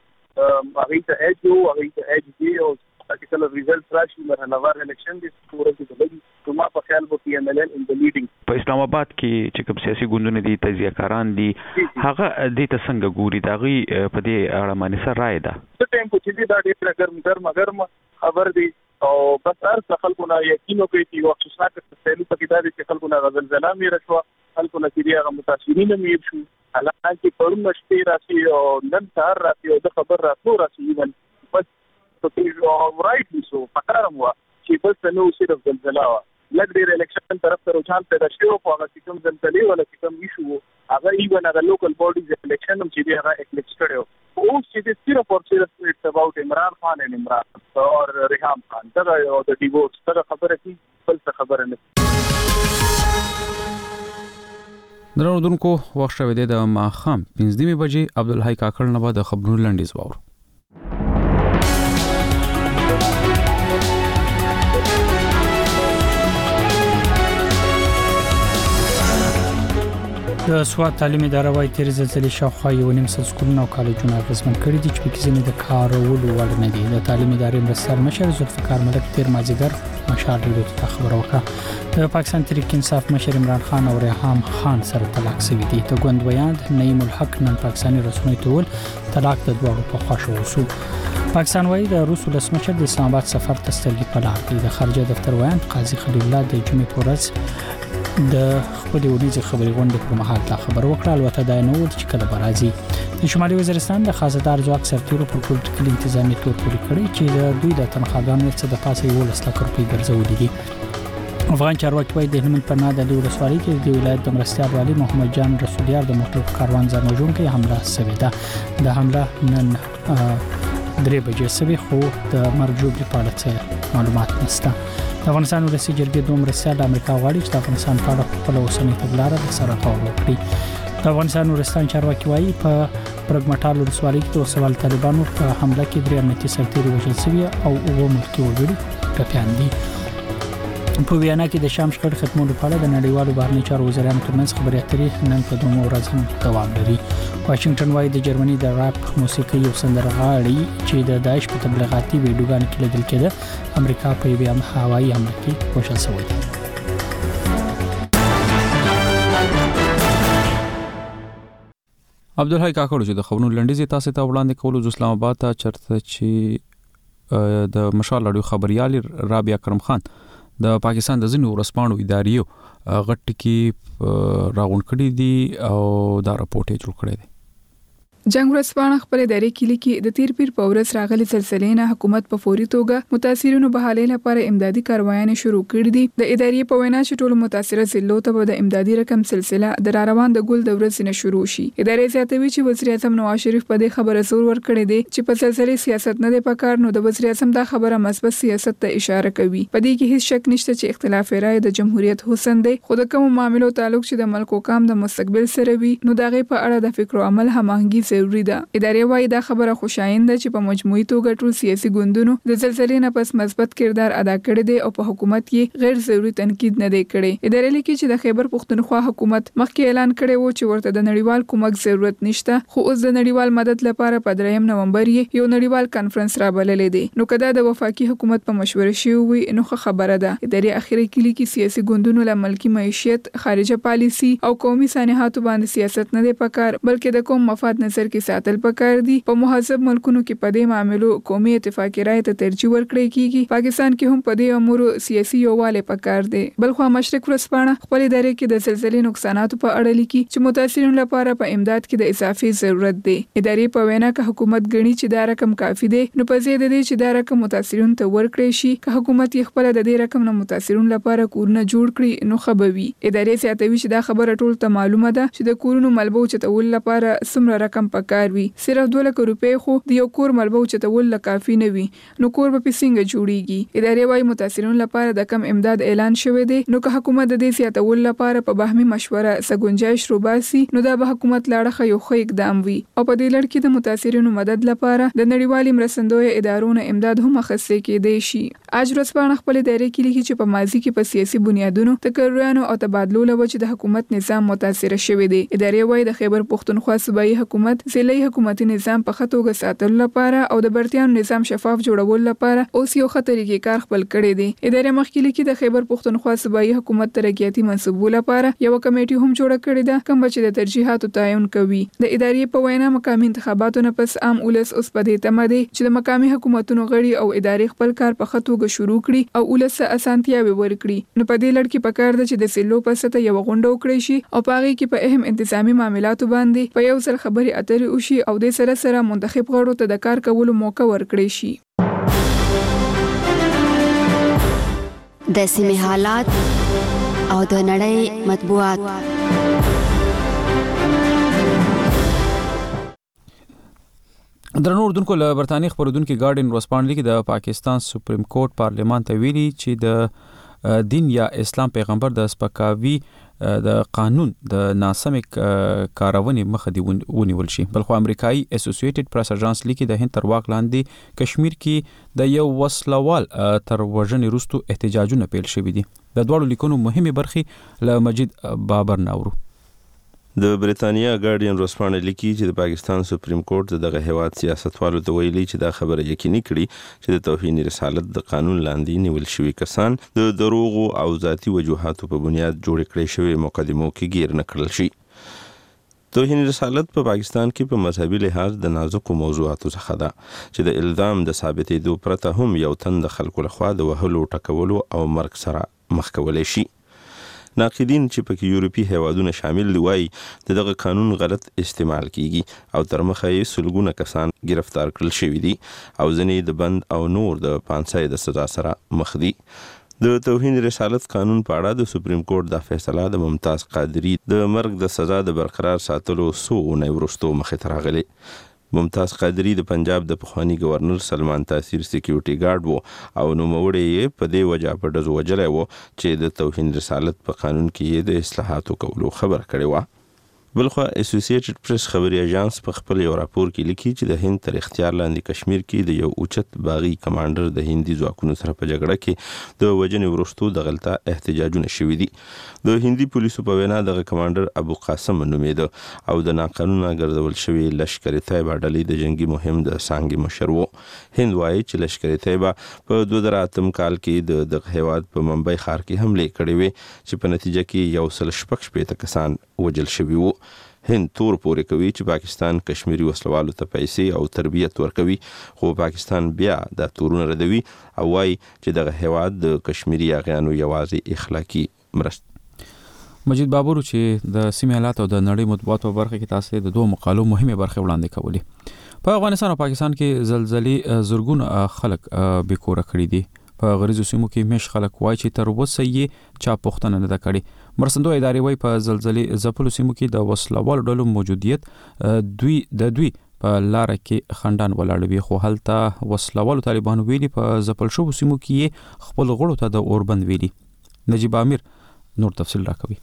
J: هغه ته ایج او هغه ته ایج دی او تاکي له ریزلټ راشي مرحله وار الیکشن د صورت کې لګي نو ما په خیال وو پی ایم ال ان ان د لیډینګ
K: په اسلام آباد کې چې کوم سیاسي ګوندونه دي تجزیه کاران دي هغه د ته څنګه ګوري دا غي په دې اړه باندې سره رائے ده
J: څه ټیم په چې دا ډېر ګرم ګرم ګرم خبر دی او بس هر خلکو نه یقین وکړي چې وخت څنګه چې سهلو پکې دا چې خلکو نه غزل زلام یې راشو خلکو نه چې هغه متاثرین مې شو حالانکه پرون شپې راشي او نن سهار راشي او د خبر راتلو راشي ایون بس په رایټ نشو فکرم وا چې بس نو صرف زلزلہ لږ ډیر الیکشن طرف ته رجحان پیدا شوی او هغه کوم ځنځلې ولا کوم ایشو هغه ایون هغه لوکل باډیز الیکشن هم چې هغه اکلیکس کړو اوس چې صرف اور صرف اټس اباوت عمران خان ان عمران اور ریحام خان دا د ډیوورس دا خبره کی بل څه خبره نه.
A: درودونکو وخت شوه د ماخام پنځه نیمه بجې عبدالحی کاکړ نه بعد خبرونه لنډیز واور.
C: د سواد تعلیم اداره وايي تیر زلزلې شاوخوا یو نیم سل سکولونه او کالجونه اغېزمن کړي دي چې پکې ځینې د کارولو وړ نه دي. د تعلیم ادارې مرستیال مشر ذوالفقار ملک تیر مازیګر مشال ریډیو ته خبر وکړه د پاکستان تحریک انصاف مشر عمران خان او ریحام خان سره طلاق شوی دي. د ګوند بیان نعیم الحق نن پاکستاني رسنیو ته ول طلاق د دوه په خوا شو وسو. پاکستان وايي د روس ولسمشر د اسلام آباد سفر ته سترګې په لار دي. د خارجه دفتر بیان قاضي خلیل الله د جمعې په ورځ د خپل ونیزه خبري غونډې پر مهال دا خبر وکړه. البته دا نه و چې کله برازي د شمالي وزیرستان د خازدار ځواک سرتیرو پر پولیټیکل انتظامی تور پوري کړی چې د دوی د تنخواګانو څخه د پاسه یو لس لک روپۍ ګرځولې دي. افغان چارواکي وايي د هلمند په ناد علي ولسوالۍ کې د ولایت د مرستیال والي محمد جان رسولیار د موټر کاروان ځان وژونکي حمله شوې ده. د حمله نن درې بجې شوې خو د مرګ جوړې په اړه معلومات نشته. د افغانستان ولسی جرګې دوه مرستیال امریکا غواړي چې د افغانستان په اړه خپل اوسنۍ تګلارې د سره تاو وکړي. د افغانستان ولستان چارواکي وايي په پرګمټال ولسوالۍ کې د سوال طالبانو په حمله کې درې امنیتي سرتیري وژل شوي او اوه ملکي وګړي ټپیان دي. په ویانا کې د شام شخړې ختمولو په اړه د نړیوالو بهرني چارو وزیرانو ترمنځ خبرې اترې نن په دوه ورځ هم دوام لري. واشنگټن وايي د جرمني د راپ موسیقي یو سندرغاړي چې د داعش په تبلیغاتي ویډیوګانو کې لیدل کېده امریکا په یوه هوایي حمله کې وژل شوی دی.
A: عبدالحی کاکړ چې د خبرونو لنډیز تاسو ته وړاندې کولو د اسلام آباد ته چرته چې د مشال اړیو خبريال رابعه کرم خان د پاکستان د ځینو ورسپانو اداریو غټ کې راغون کړي دي او دا راپورټ یې جوړ کړی دی.
G: جنگ ورځپاڼه خپل ادارې کې لیکي د تیر پیر په ورځ راغلي زلزلې نه حکومت په فوري توګه متاثرینو بحالۍ لپاره امدادي کاروایانې شروع کړې دي. د ادارې په وینا چې ټولو متاثره ضلعو ته د امدادي رقم سلسله د روان د ګل د ورځې نه شروع شي. ادارې زیاتوي چې وزیر اعظم نواز شریف په دې خبره زور ورکړی دی چې په زلزلې سیاست نه دی پکار نو د وزیر اعظم دا خبره مثبت سیاست ته اشاره کوي. په دې کې هیڅ شک نشته چې اختلاف رائے د جمهوریت حسن دی خو د کوم معاملو تعلق چې د ملک حکام د مستقبل سره وي نو دا غي په اړه د فکر او عمل هماهنګي ضروری ده. ادارې وايي دا خبره خوشاینده چې په مجموعي توګه ټول سیاسي ګوندونو د زلزلې نه پس مثبت کردار ادا کړی دی او په حکومت کې غیر ضروري تنقید نه دی کړی. ادارې لیکي چې د خیبر پښتونخوا حکومت مخکې اعلان کړی و چې ورته د نړیوال کومک ضرورت نشته خو اوس د نړیوال مدد لپاره په دریم نومبر یې یو نړیوال کانفرنس را بللې دی. نو کدا د وفاقي حکومت په مشوره شي وي نو خبره ده. ادارې اخیری کې لیکي سیاسي ګوندونو له ملکی معیشت خارجه پالیسی او قومي سانحاتو باندې سیاست نه دی پکار بلکې د کوم مفاد نظر کې ساتل پکار دی. په مهذب ملکونو کې په دې معاملو قومي اتفاقی رائے ته ترجیح ورکړی کیږي. پاکستان کې هم په دې امور سیاسي یووالی پکار دی. بلخو مشرق ورځپاڼه خپل ادارې کې د زلزلې نقصاناتو په اړه لیکي چې متاثرینو لپاره په امداد کې د اضافي ضرورت دی. ادارې په وینا کې حکومت غني چې دا رقم کافي دی نو په زیاده دی چې دا رقم متاثرینو ته ورکړي شي که حکومت یې خپل د دې رقم نه متاثرینو لپاره کورونه جوړ کړي نو خبوي. ادارې زیاتوي چې دا خبره ټول ته معلومه ده چې د کورونو ملبو چتول لپاره څومره رقم پکار وي. صرف دوه لک روپۍ خو د یو کور ملبو چتول کافي نه وي نو کور به څنګه جوړیږي. ادارې وايي متاثرینو لپاره د کم امداد اعلان شوی دی نو که حکومت د دې زیاتول لپاره په باهمي مشوره سګونجایش روباسي نو دا به حکومت لاړه یو ښه اقدام وي او په دې لړ کې د متاثرینو مدد لپاره د نړیوالي مرستندوی ادارونو امداد هم اخیستل کېدای شي. اج ورځپاڼه خپل ادارې کې لیکي چې په ماضي کې په سیاسي بنیادونو تکرارونو او تبادلو لوجه د حکومت نظام متاثر شوی دی. ادارې وايي د خیبر پښتونخوا صوبایي حکومت ضلعي حکومتي نظام په خطوګه ساتلو لپاره او د برتیانو نظام شفاف جوړول لپاره اوس یو خطرې کې کار خپل کړی دی. ادارې مخکې لیکي د خیبر پښتونخوا صوبایي حکومت ترقیاتي منصوبو لپاره یو کمیټي هم جوړه کړې ده کوم چې د ترجیحاتو تعین کوي. د ادارې په وینا مقامي انتخاباتو نه پس عام ولس اوس په دې تمه دی چې د مقامي حکومتونو غړي او ادارې خپل کار په خطوګه شروع کړي او ولس اسانتیاوي ورکړي. نو په دې لړ کې پکار ده چې د سلو په سطح یو غونډه وکړي شي او په هغه کې په اهم انتظامی معاملاتو باندې په یو ځل خبري اترې وشي او د سره سره منتخب غړو ته د کار کولو موقع ورکړي شي.
H: د سیمې حالات او د نړۍ مطبوعات.
A: درنو اردوونکو له برتانیې خبرودونکو ګارډین ورسپانلی کې د پاکستان سپریم کورټ پارلیمان ته ویلي چې د دین یا اسلام پیغمبر د سپکاوي د قانون د ناسمې کارونې مخه دی ونیول شي. بلخو امریکایي اسوسییټډ پریس اژانس لیکي د هند تر واک لاندې کشمیر کې د یو وسلوال تر وژنې وروسته احتجاجونه پیل شوي دي. د دواړو لیکونو مهمه برخې له مجید بابر ناورو.
L: د بریتانیا ګارډین ورسپانلی لیکي چې د پاکستان سپریم کورټ دغه هیواد سیاستوالو ته ویلي چې دا خبره یقیني کړي چې د توهین رسالت د قانون لاندې نیول شوي کسان د دروغو او ذاتي وجوهاتو په بنیاد جوړ کړي شوی مقدمو کې گیر نه کړل شي. توهین رسالت په پاکستان کې په مذهبي لحاظ د نازکو موضوعاتو څخه ده چې د الزام د ثابتېدو پرته هم یو تن د خلکو لخوا د وهلو ټکولو او مرګ سره مخ کولی شي. ناقدین چې پکې یورپی هیوادونه شامل دي وایي د دغه قانون غلط استعمال کیږي او تر مخه یې سلګونه کسان گرفتار کړل شوي دي او ځینې د بند او نور د پانسۍ د سزا سره مخ دي. د توهین رسالت قانون په اړه د سپریم کورټ د فیصله د ممتاز قادری د مرګ د سزا د برقرار ساتلو څو اونۍ وروسته مخې ته راغلی. ممتاز قادری د پنجاب د پخوانی گورنر سلمان تاثیر سکیورټي ګارد وو او نوموړی یې په دې وجه په ډزو وجلی وو چې د توهین رسالت په قانون کې یې د اصلاحاتو کولو خبر کړی وه. بلخوا اسوسییټډ پریس خبري اژانس په خپل یو راپور کې لیکي چې د هند تر اختیار لاندې کشمیر کې د یو اوچت باغی کمانډر د هندي ځواکونو سره په جګړه کې د وژنې وروسته دغلته احتجاجونه شوي دي. د هندي پولیسو په وینا دغه کمانډر ابو قاسم نومېده او د ناقانونه ګرځول شوي لشکر طیبه ډلې د جنگي مهم د څانګې مشر و. هند وایي چې لشکر طیبه په دوه زره اتم کال کې د دغه هیواد په ممبئی ښار کې حملې کړې وې چې په نتیجه کې یو سل شپږ شپېته کسان وژل شوي وو. هند تور پورې کوي چې پاکستان کشمیری وسلوالو ته پیسې او تربیت ورکوي خو پاکستان بیا د تورونه ردوي او وایي چې دغه هیواد د کشمیری اغیانو یوازې اخلاقی مرسته.
A: مجید بابر چې د سیمې حالات او د نړۍ مطبوعاتو برخه کې تاسو د دوه مقالو مهمه برخه وړاندې کولې. په افغانستان او پاکستان کې زلزلې زرګون خلک بیکوره کړي دي. په غریزو سیمو کې مش خلک وایي چې تر اوسه یې چا پوښتنه نه ده کړې. مرستندوی ادارې وایي په زلزلې ځپلو سیمو کې د وسلوالو ډلو موجودیت دوی د دوی په لار کې خندان ولاړ وي خو هلته وسلوالو طالبانو ویلي په ځپل شوو سیمو کې خپل غړو ته د اوربند ویلي. نجیب امیر نور تفصیل راکوي.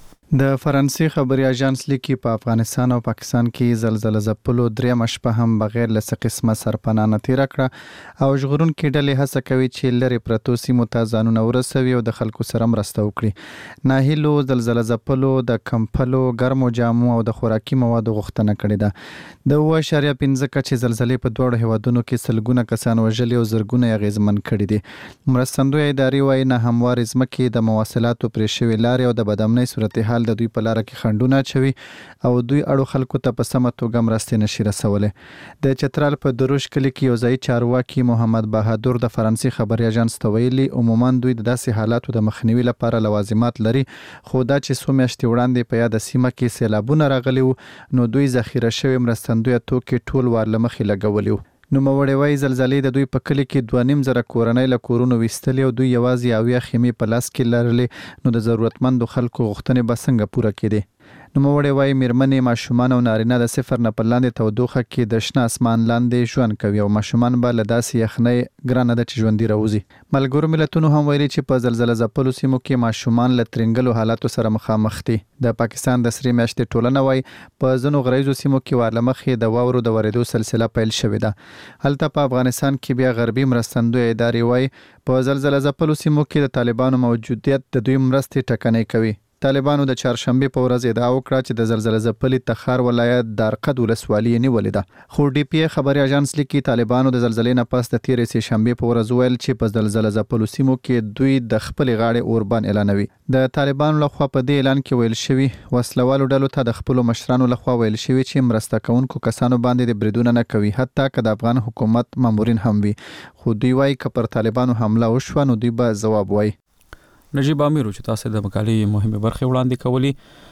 M: د فرانسې خبري اژانس لیکي په افغانستان او پاکستان کې زلزلہ ځپلو درېمه شپه هم بغیر له څه قسمه سرپناه تېره کړه او ژغورونکي ډلې هڅه کوي چې لرې پرتو سیمو ته ځانونه ورسوي او د خلکو سره مرسته وکړي. ناهیلو زلزلہ ځپلو د کمپلو ګرمو جامو او د خوراکي موادو غوښتنه کړې ده. د اوه اعشاریه پنځه کچې زلزلې په دواړو هیوادونو کې سلګونه کسان وژلي او زرګونه یې اغېزمن کړي دي. مرستندوی ادارې وایي ناهموارې ځمکې د مواصلاتو پرې شوې لارې او د بدامنۍ صورتحال د دوی په لاره کې خنډونه اچوي او دوی اړو خلکو ته په سمه توګه مرستې نشي رسولی. د چترال په دروش کلي کې یو ځایي چارواکي محمد بهادر د فرانسې خبري اژانس ته ویلي عموما دوی د داسې حالاتو د مخنیوي لپاره لوازمات لري خو دا چې څو میاشتې وړاندې په یاده سیمه کې سیلابونه راغلي وو نو دوی ذخیره شوي مرستندویه توکي ټول وار له مخې لګولي وو. نوموړی وایي زلزلې د دوی په کلي کې دوه نیم زره کورنۍ له کورونو ویستلې او دوی یوازې اویا خیمې په لاس کې لرلې نو د ضرورتمندو خلکو غوښتنې به څنګه پوره کېدې. نوموړی وایي میرمنې ماشومان او نارینه د صفر نه په لاندې تودوخه کې د شنه اسمان لاندې ژوند کوي او ماشومان به له داسې یخنۍ ګرانه ده چې ژوندي راوځي. ملګرو ملتونو هم ویلي چې په زلزلہ ځپلو سیمو کې ماشومان له ترنګلو حالاتو سره مخامخ دي. د پاکستان د سرې میاشتې ټولنه وایي په ځینو غریزو سیمو کې ور له مخې د واورو د ورېدو سلسله پیل شوې ده. هلته په افغانستان کې بیا غربي مرستندوی ادارې وایي په زلزلہ ځپلو سیمو کې د طالبانو موجودیت د دوی مرستې ټکنۍ کوي. طالبانو د چهارشنبه په ورځ ادعا وکړه چې د زلزلہ ځپلې تخار ولایت دارقد ولسوالۍ نیولې ده. خو ډي پی ای خبري اژانس لیکي طالبانو د زلزلې نه پس د تیرې سه شنبه په ورځ ویل چې په زلزلہ ځپلو سیمو کې دوی د خپل غاړې اوربان اعلانوي. د طالبانو لخوا په دې اعلان کې ویل شوی وسلوالو ډلو ته د خپل مشرانو لخوا ویل شوی چې مرسته کوونکو کسانو باندې د بریدونه نه کوي حتی که د افغان حکومت مامورین هم وي خو دوی وایي که پر طالبانو حمله وشوه نو دوی به ځواب وایي.
A: نجیب امیر چې تاسو د مقالې مهمه برخه وړاندې کولی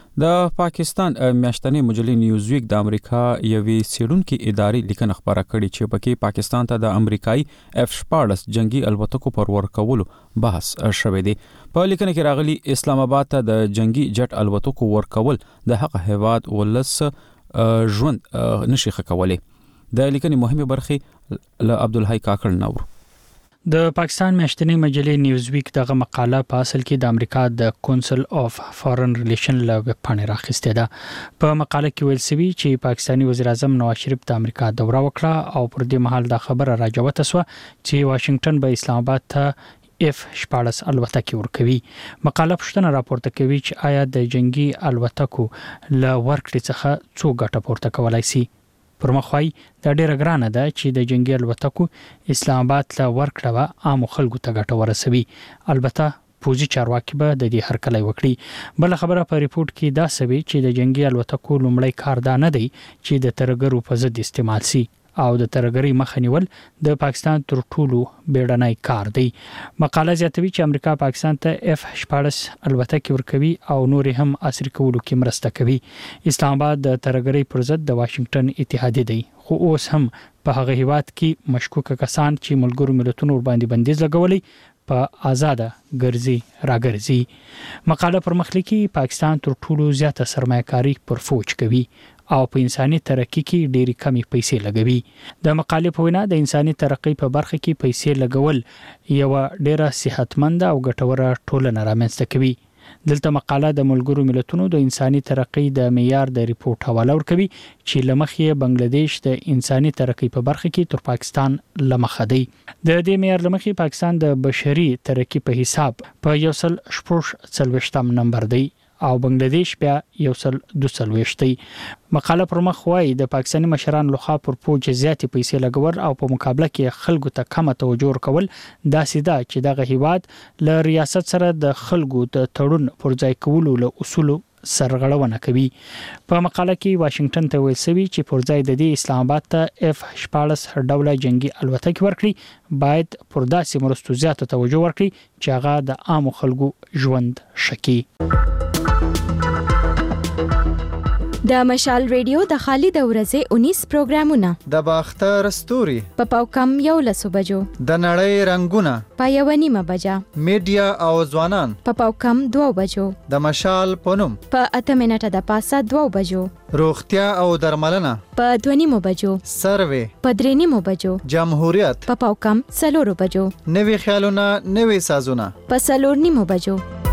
A: د پاکستان میاشتنې مجلې نیوزویک د امریکا یوې څېړونکې ادارې لیکنه خبره کړې چې پکې پاکستان ته د امریکایي اف شپاړس جنگي الوتکو پر ورکولو بحث شوی دی. په لیکنه کې راغلي اسلام آباد ته د جنگي جټ الوتکو ورکول د حق هیواد ولس ژوند نشي ښه کولی. د لیکنې مهمه برخې له عبدالحی کاکړ نور.
C: د پاکستان میاشتنی مجلې نیوزویک دغه مقاله په اصل کې د امریکا د کونسل اف فارن ریلیشن له ویب پاڼې راخسته ده. په مقاله کې ویل شوی چې پاکستانی وزیر اعظم نواز شریف د امریکا دوره وکړه او پر دې مهال د خبره راجوته سو چې واشنگټن به اسلام آباد ته اف شپاړس الوتکې ورکوي. مقاله پښتنه راپورته کوي چې آیا د جنگي الوتکو له ورکړې څخه څو ګټه پورته کولای شي. پر مخوای د ډیره ګرانه ده چې د جنگي الوتکو اسلام آباد له ورکړه عام خلکو ته ګټه ورسوي. البته پوزي چارواکي به د دې هرکلی وکړي. بل خبره په ریپورت کې دا سوي چې د جنگي الوتکو لومړی کار دا نه دی چې د ترګرو په ضد استعمال شي او د ترګری مخه نیول د پاکستان تر ټولو بیړنی کار دی. مقاله زیاتوي چې امریکا پاکستان ته اف شپاړس الوتکې ورکوي او نور هم عصري کولو کې مرسته کوي. اسلام آباد د ترګری پر ضد د واشنگټن اتحادیه دی خو اوس هم په هغه هیواد کې مشکوک کسان چې ملګرو ملتونو ور باندې بندیز لګولي په آزاده ګرځي راګرځي. مقاله پر مخ لیکي پاکستان تر ټولو زیاته سرمایه‌کاري پر فوج کوي او په انساني ترقی کې ډېری کمی پیسې لګوي. د مقالې په وینا د انساني ترقی په برخه کې پیسې لګول یو ډېره صحتمند او ګټوره ټولنه رامنځته کوي. دلته مقاله د ملګرو ملتونو د انساني ترقی د معیار د ریپورت حواله ورکوي چې لمخې بنگلاديش د انساني ترقی په برخه کې تر پاکستان لمخه دی. د دې معیار لمخې پاکستان د بشري ترقی په حساب په یو سل شپږ څلوېښتم نمبر دی او بنگلاديش بیا یو سل دوه څلوېښت دی. مقاله پر مخ وایي د پاکستاني مشرانو لخوا پر فوج زیاتې پیسې لګول او په مقابله کې خلکو ته کم توجه ورکول دا سیده چې دغه هیواد له ریاست سره د خلکو د تړون پر ځای کولو له اصولو سرغړونه کوي. په مقاله کې واشنگټن ته ویل شوی چې پر ځای د دې اسلام آباد ته اف شپاړس ډوله جنگي الوتکې ورکړي باید پر داسې مرستو زیاته توجه ورکړي چې هغه د عام خلکو ژوند شکی.
N: د مشال ریډیو د خالد ورځې انیس پروګرامونه
M: د باختر ستوري
N: په پاوکم یو لسو بجو
M: د نړۍ رنگونه
N: په یو نیمه بجا
M: میډیا او ځوانان
N: په پاوکم دوه بجو
M: د مشال پونم
N: په اته منټه د پاسه دوه بجو
M: روغتیا او درملنه
N: په دوه نیمه بجو
M: سروي
N: په درې نیمه بجو
M: جمهوریت
N: په پاوکم څلور بجو
M: نوي خیالونه نوي سازونه
N: په څلور نیمه بجو.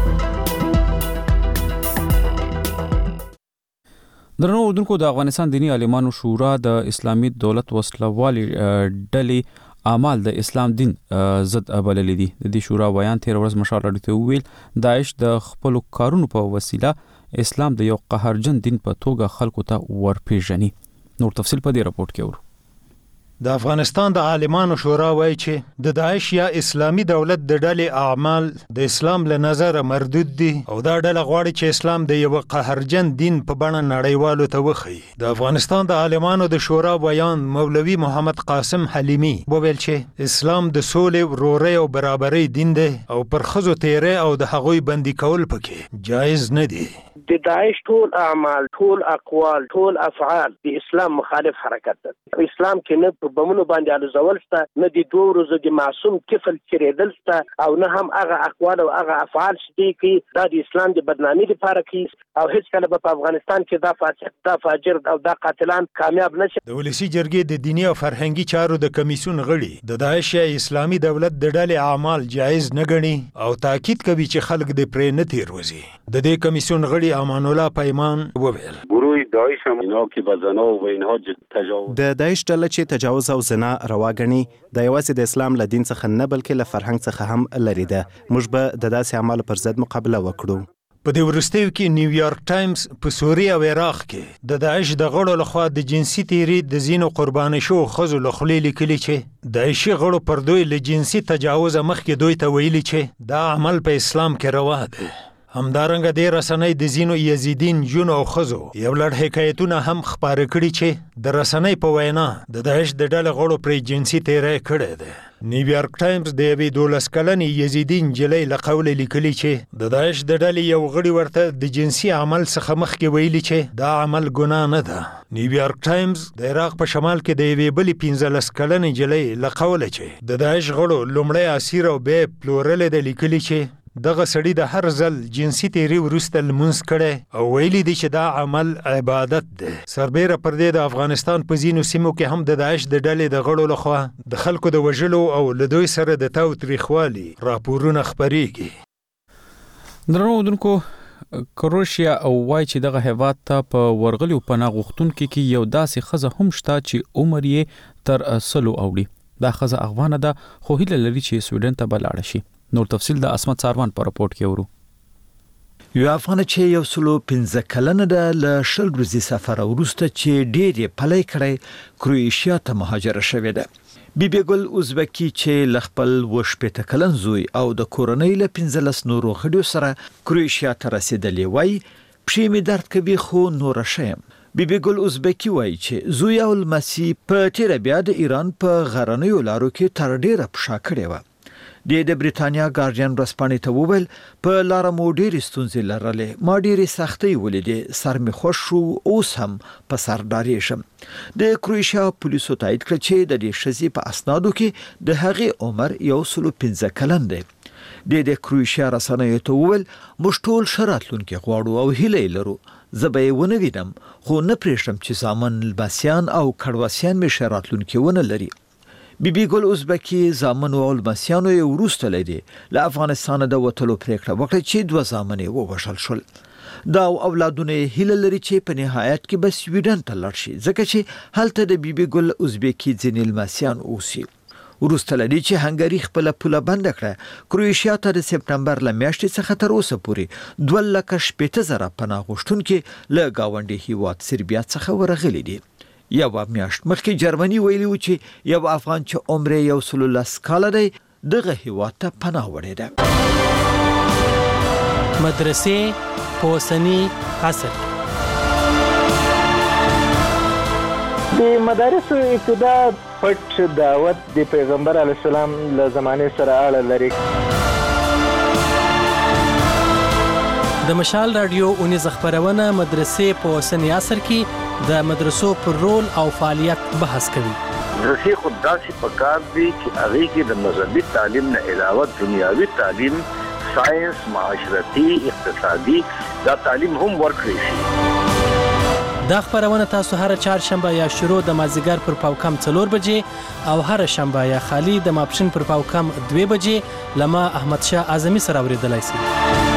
A: درنو اردوونکو د افغانستان دینی عالمانو شورا د اسلامي دولت وسلوالي ډلې اعمال د اسلام دین ضد بللي دي. د دې شورا بیان تیر ورځ مشال اړیته ویل داعش د خپل کارونو په وسیله اسلام د یو قهرجن دین په توګه خلکو ته ورپېژني. نور تفصیل په دې راپورټ کې ورو.
O: د افغانستان د عالمانو شورا وایي چې د داعش یا اسلامي دولت د ډلې اعمال د اسلام له نظره مردود دي او دا ډله غواړي چې اسلام د یو قهرجن دین په بڼه نړیوالو ته وښيي. د افغانستان د عالمانو د شورا بیان مولوي محمد قاسم حلیمی وویل چې اسلام د سولې، ورورۍ او برابرۍ دین دی او پر ښځو تیری او د هغوی بندي کول پکې جایز نه دي.
P: د داعش ټول اعمال، ټول اقوال، ټول افعال د اسلام مخالف حرکت ده. اسلام کې نه په بمونو باندې الزول شته، نه د دوه ورځو د معصوم کفل چریدل شته او نه هم هغه اقوال او هغه افعال چې کوي دا د اسلام د بدنامي لپاره کوي او هیڅ کله په افغانستان کې دا فاسق، دا فاجر او دا قاتلان کامیاب نشي.
O: د ولسی جرګې د دینی او فرهنګي چارو د کمیسیون غړي د داعش یا اسلامي دولت د ډلې اعمال جایز نه ګڼي او تاکید کوي چې خلک د پرې نه تیروزي. د دې کمیسیون غړي امان الله پیمان وویل
Q: گروه داعش هم اینا که به زنا و اینها تجاوز
S: د داعش ډله چې تجاوز او زنا روا ګڼي د یوازې د اسلام له دین څخه نه بلکې له فرهنګ څخه هم لري ده. موږ به د داسې اعمالو پر ضد مقابله وکړو.
O: په دې وروستیو کې نیویارک ټایمز په سوریه او عراق کې د داعش د غړو لخوا د جنسي تیری د ځینو قرباني شو ښځو له خولې لیکلي چې داعشي غړو پر دوی له جنسي تجاوز مخکې دوی ته ویلي چې دا عمل په اسلام کې روا دی. همدارنګه د رسنۍ د زینو یزیدین جون او خزو یو لړ حکایتونه هم خبره کړي چې د رسنۍ په وینا د داعش د ډلې غړو پر جنسي تیری کړی دی. نیویارک ټایمز د یوې دولس کلنې یزیدین نجلۍ له قوله لیکلي چې د داعش د ډلې یو غړي ورته د جنسي عمل څخه مخکې ویلي چې دا عمل ګناه نه ده. نیویارک ټایمز د عراق په شمال کې د یوې بلې پنځلس کلنې نجلۍ له قوله چې د داعش غړو لومړی اسیر او بیا یې پلورلی ده لیکلي چې دغه سړي د هر ځل جنسي تیری وروسته لمونځ کړی او ویلي دي چې دا عمل عبادت دی. سربیره پر دې د افغانستان په ځینو سیمو کې هم د داعش د ډلې د غړو لخوا د خلکو د وژلو او له دوی سره د تاوتریخوالي راپورونه خپریږي.
A: درنو اودونکو کروشیا او وای چې دغه هیواد ته په ورغلیو پناه غوښتونکو کې یو داسې ښځه هم شته چې عمر یې تر سلو اوړي. دا ښځه افغانه ده خو هیله لري چې سویډن ته به لاړه شي. نور تفصیل د اسمت ساروان په راپورټ کې ورو.
D: یو افغان چې یو سلو پنځه کلنه ده له شل ورځې سفر وروسته چې ډېر پلی کړی کروشیا ته مهاجره شوې ده. بیبي ګل ازبکی چې ل خپل وشپېته کلن زوی او د کورنۍ له پنځلس نورو غړو سره کروشیا ته رسیدلې وای پښې می درد کوي خو نور شم. بیبي ګل ازبکی وای چې زوی او لمسی په تیر بیا د ایران په غرنیو لارو کې تر ډیره پښا کړې و. د بریتانیا ګارډین ورځپاڼې ته وویل په لار مو ډېرې ستونزې لرلې، ما ډېرې سختۍ ولیدې، سر مې خوښ شو، اوس هم په سر ډارې شم. د کروشیا پولیسو تایید کړ چې د دې ښځې په اسنادو کې د هغې عمر یو سلو پنځه کلن دی. د د کروشیا رسنیو ته وویل موږ ټول ښه راتلونکی غواړو او هیله لرو. زه به یې ونه وینم خو نه پرېږدم چې زامن لمسیان او کډواسیان مې ښه راتلونکی ونه لري. بیبي ګل ازبکی زامن او لمسیانو یې وروسته لري له افغانستان د وټلو پریکړه وکړه چې دوه زامن یې ووژل شول. دا اولادونه هیله لري چې په نهایت کې به سویډن ته لاړ شي ځکه چې هلته د بیبي ګل ازبکی ځینې لمسیان اوسي. وروسته لري چې هنګري خپل پوله بند کړه. کروشیا ته د سپتمبر ل میاشتې څخه تر اوسه پورې دوه لکه شپېته زره پناه غوښتونکي له گاونډي هیواد سربیا څخه ورغلي دي. یو میاشت مخکې جرمني ویلي و چې یو افغان چې عمر یو سلو لس کاله دی دغه هیواد ته پناه وړی ده.
I: مدرسې په اوسني عصر
W: د مدارسو ابتدا پټ دعوت د پیغمبر علیه السلام له زمانې سره اړه لري.
I: د مشال رادیو اونیز خبرونه مدرسې په اوسني عصر کې د مدرسو پر رول او فعالیت بحث کوي.
R: مدرسې خود داسې پکار دي چې هغه کې د مذهبي تعلیم نه علاوه دنیاوي تعلیم، ساينس، معاشرتي، اقتصادي دا تعلیم هم ورکړي شي.
I: دا خبرونه تاسو هر چهارشنبه یا شروع د مازیګر پر پاوکم څلور بجې او هر شنبه یا خالی د ماپښین پر پاوکم دوه بجې لما احمد شاه اعظمي سره اوریدلای شي.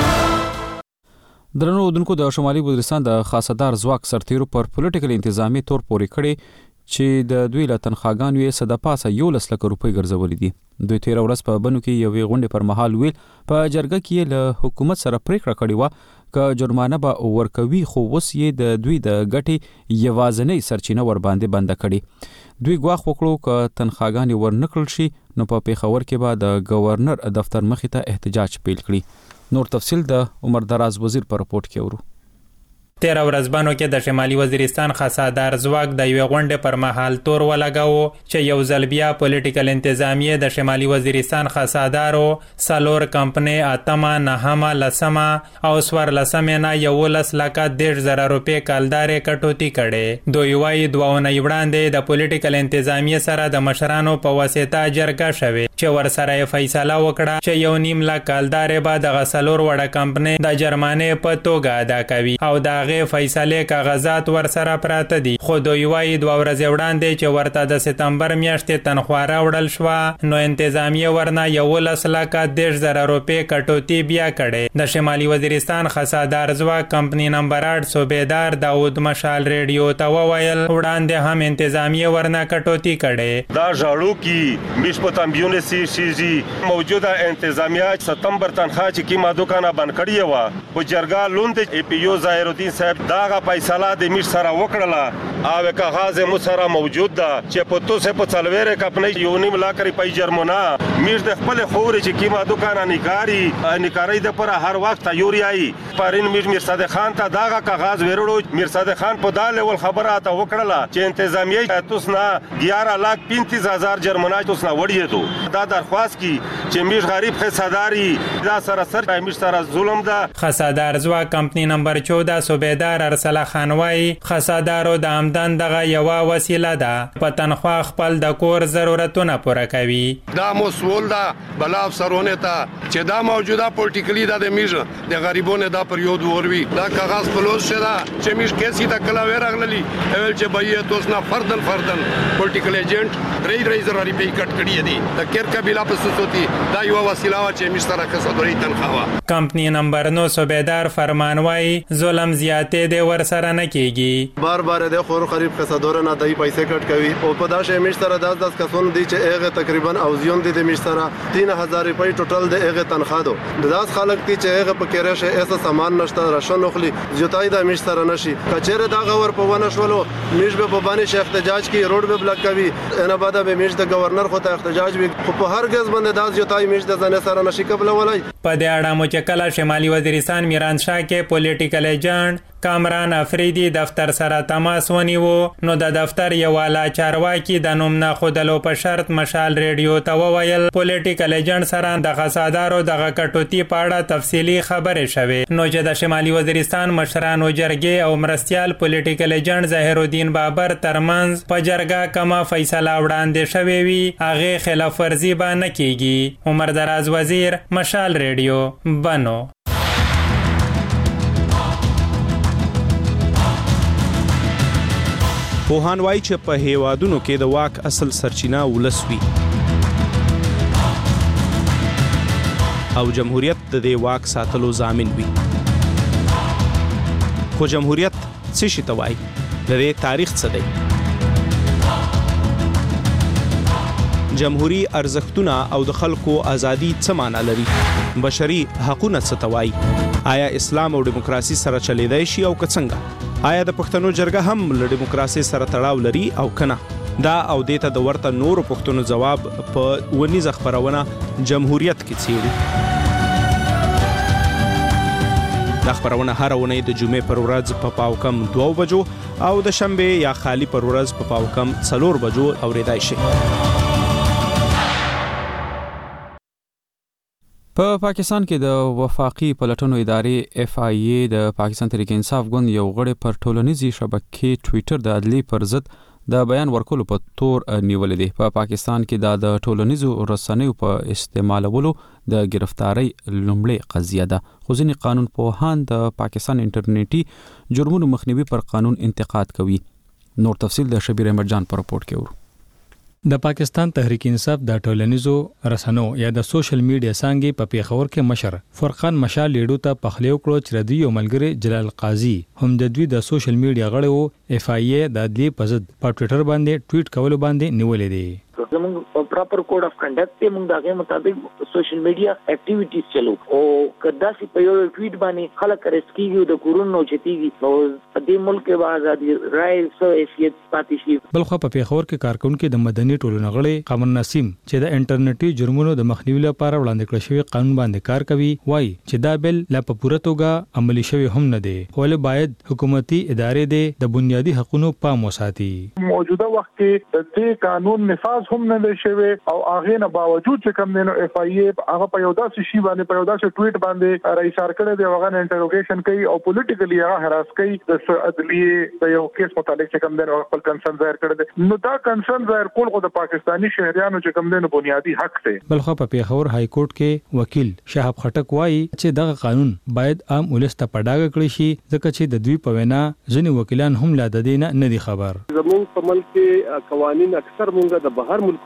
A: درنو اودونکو د شمالي وزیرستان د خاصدار ځواک سرتیرو پر پولیټیکل انتظامی تور پورې کړي چې د دوی له تنخواګانو یې صد پاسه یو لس لک روپۍ ګرځولې دي. دوی تیر ورځ په بنو کې یوې غونډې پر مهال ویل په جرګه کې له حکومت سره پریکړه کړې و ک جرمانه به ورکوي خو اوس یې د دوی د ګټې یوازنۍ سرچینه ور باندې بند کړي. دوی ګواښ وکړو ک تنخواګانې ورنکړل شي نو په پیښور کې به د گورنر دفتر مخې ته احتجاج پیل کړي. نور تفصیل د عمر دراز وزیر پر رپورټ کې ورو.
T: تیر ورځبانو کې د شمالي وزیرستان خاصادار ځواک د یو غونډې پر مهال تور ولګاو چې یو ځل بیا پولیټیکل انتظامیه د شمالي وزیرستان خاصادارو سالور کمپنی اتمه نهمه لسمه او سور لسمه نه یو لس لکه دیش زره روپې کالدارې کټوتی کړي. دوی وايي دوونه وړاندې د پولیټیکل انتظامیه سره د مشرانو په واسطه جرګه شوه چې ور سره فیصله وکړه چې یو نیم لک کالدارې به د غسلور وړه کمپنی د جرمانه په توګه ادا کوي او دا فیصله کاغذات ور سره پراته دي. خو دوی وايي دوه ورځې وړاندې چې ورته د سپتمبر میاشتې تنخواه راوړل شو نو انتظامیه ورنه یو لس لکه دیش زره روپې کټوتی بیا کړي. د شمالي وزیرستان خاصادار ځواک کمپنی نمبر آټ صوبیدار داود مشال ریډیو ته وویل وړاندې هم انتظامیه ورنه کټوتی کړي.
U: دا ژړو کې میشپتامبیونه سی شيزي موجوده انتظامیه سپتمبر تنخواه چې کیما دوکانه بند کړی و په جرګه لوند ای پی یو ظاهر الدین صاحب داغه فیصله د مش سره وکړه او کاغذ مو سره موجود ده چې په تو سه په څلويره کپنې یو نیم لا کری پای جرمونه مش د خپل خوري چې کیما دکان نکاري نکاري د پر هر وخت تیوریای پرین مش مرصد خان ته داغه کاغذ ورړو مرصد خان په دال ول خبره ته وکړه چې انتظامیه توسنا یازده لاک پینتیس هزار جرمونه توسنا وړي دو دا درخواست کی چې مش غریب حصاداری دا سراسر مش سره ظلم ده.
T: خصادار زوا کمپنی نمبر چودہ صوبیدار ارسلا خانوای خصادارو د آمدن دغه یو وسیله ده په تنخوا خپل د کور ضرورتونه پوره کوي.
E: دا مسول ده بلا افسرونه ته چې دا موجوده پولیټیکلی د میژ د غریبونو دا پریود وروي دا کاغذ کلوز شدا چې میژ کیسي د کلا ورغللی اول چې بایه توسنا فردن فردن پولیټیکل ایجنټ درې درې زره روپۍ کټ کړی دي د کیر قبیله په سوسوتی دا یو وسیله چې میژ سره کسدوري تنخوا.
T: کمپنی نمبر نو صوبیدار فرمانوای ظلم زیاتې دی ور سره نه کیږي
E: بار بار د خور خریب قصدور نه دای پیسې کټ کوي او په داسې میش سره داس داس کسون دي چې هغه تقریبا اوزیون دي د میش سره تین هزار روپۍ ټوټل د هغه تنخواه دو د داس خلک دي چې هغه په کېره شه ایسه سامان نشته راشن نخلي زیاتای د میش سره نشي کچېره دا غور په ونه شولو میش به په باندې شه احتجاج کی روډ به بلاک کوي نه بعد به میش د گورنر خو ته احتجاج وي خو په هر ګز باندې داس زیاتای میش د ځنه سره نشي قبل ولای.
T: په دې اړه مو چې کله شمالي وزیرستان میران شاه کې پولیټیکل ایجنټ کامران افریدی دفتر سره تماس ونیو نو د دفتر یو والا چارواکي د نوم نه خودلو په شرط مشال ریډیو ته وویل پولیټیکل ایجنټ سره د خصادارو دغه کټوتی پاړه تفصیلی خبره شوه نو چې د شمالي وزیرستان مشرانو جرګې او مرستيال پولیټیکل ایجنټ ظاهر الدین بابر ترمنځ په جرګه کما فیصله وړاندې شوه وی هغه خلاف ورزي به نه کیږي. عمر دراز وزیر مشال ریډیو بنو.
F: پوهان وایي چې په هیوادونو کې د واک اصل سرچینه ولس وي او جمهوریت د دې واک ساتلو ضامن وي. خو جمهوریت څه شي ته وایي؟ د دې تاریخ څه دی؟ جمهوری ارزښتونه او د خلکو ازادي څه معنی لري؟ بشري حقوقونه څه ته وایي؟ آیا اسلام او دیموکراسي سره چلیدای شي او که څنګه؟ آیا د پښتنو جرګه هم له دیموکراسي سره تړاو لري او کنه؟ دا او دیته د ورته نورو پښتنو جواب په ونیزه خبرونه جمهوریت کې څیړي. دا خبرونه هر ونې د جمعې پر ورځ په پاو کم دوه بجو او د شنبه یا خالی پر ورځ په پاو کم څلور بجو اوریدای شي.
A: په پا پاکستان کې د وفاقي پلټنو ادارې اف آی ای د پاکستان تحریک انصاف ګوند یو غړی پر ټولنیزي شبکې ټوئیټر د عدلي پر ضد د بیان ورکولو په تور نیولې دي. په پا پاکستان کې دا د ټولنیزو رسنیو په استعمالولو د گرفتاری لومړی قضیه ده. خو ځینې قانون پوهان د پاکستان انټرنیټي جرمونو مخنیوي پر قانون انتقاد کوي. نور تفصیل د شبیر احمد جان پر رپورت کې ورو.
C: د پاکستان تحریک انصاف د ټولنیزو رسنیو یا د سوشل میډیا څنګه په پیښور کې مشر فرقان مشال لیډو ته پخلیو کړو چې ردی یو ملګری جلال قاضي هم د دوی د سوشل میډیا غړو اف آی ای د دې پزد په ټوئیټر باندې ټویټ کول باندې نیولې دي.
V: زموږ پراپر کوډ اف کنډکټ ته موږ دغه مطابق سوشل میډیا اکټیویټیز چلو او کدا سي په یو ټویټ باندې خلک رسکیږي د کورونو چتیږي نو په دې ملک کې آزادي رائے سو حیثیت پاتې شي.
C: بلخو په پیښور کې کارکونکو د مدني ټولنې غړي قمر نسیم چې د انټرنیټي جرمونو د مخنیوي لپاره وړاندې کړل شوی قانون باندې کار کوي وایي چې دا بل لا په پوره توګه عملي شوی هم نه دی خو له باید حکومتي ادارې د بنیادي حقوقو پام وساتي.
X: موجوده وخت کې د دې قانون نفاذ هم نه دی شوی او هغه نه باوجود چې کوم دینو اف آی ای هغه په یو داسې شی باندې په یو داسې ټویټ باندې رئیسار کړی دی هغه انټروګیشن کوي او پولیټیکلی هغه هراس کوي د عدلیه د یو کیس متعلق چې کوم دینو خپل کنسرن ظاهر کړی دی نو دا کنسرن ظاهر کول خو د پاکستانی شهريانو چې کوم دینو بنیادی حق دی.
C: بلخو په پیښور های کورټ کې وکیل شهاب خټک وایي چې دغه قانون باید عام ولست ته پډاګه کړی شي ځکه چې د دوی په وینا ځینې وکیلان هم لا د دینه نه دي خبر.
Y: زموږ په ملک کې قوانين اکثر مونږ د بهر ملکونو نه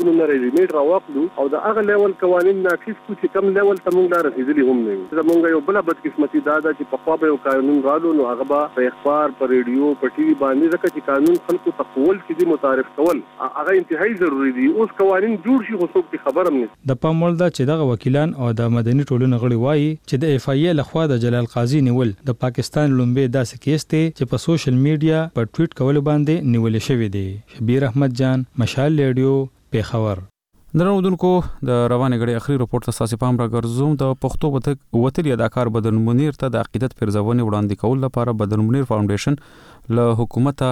E: ریمیټ راوخلو او د هغه لیول قوانين نافذ کو چې کم لیول ته موږ لا رسیدلی هم نه یو زمونږ یو بل بدقسمتي دا ده چې په خوا به یو قانون رالو نو هغه به په اخبار په ریډیو په ټي وي باندې ځکه چې قانون خلکو ته قول کې دي متعارف کول هغه انتهایی ضروری دي اوس قوانين جوړ شي خو څوک خبر هم نه
B: د پامول دا چې دغه وکیلان او د مدني ټولنې غړي وایي چې د اف ای ای لخوا د جلال قاضي نیول د پاکستان لومبي داسې کیس دی چې په سوشل میډیا په ټویټ کول باندې نیول شوی دی. شبیر احمد جان، مشال ریډیو، پیښور.
A: درنودونکو د روانه غړي اخري رپورت ته ساسي پام را ګرځوم. د پښتو وتلی اداکار بدر منیر ته د عقیدت پرځونې وړاندې کول لپاره بدر منیر فاونډیشن له حکومت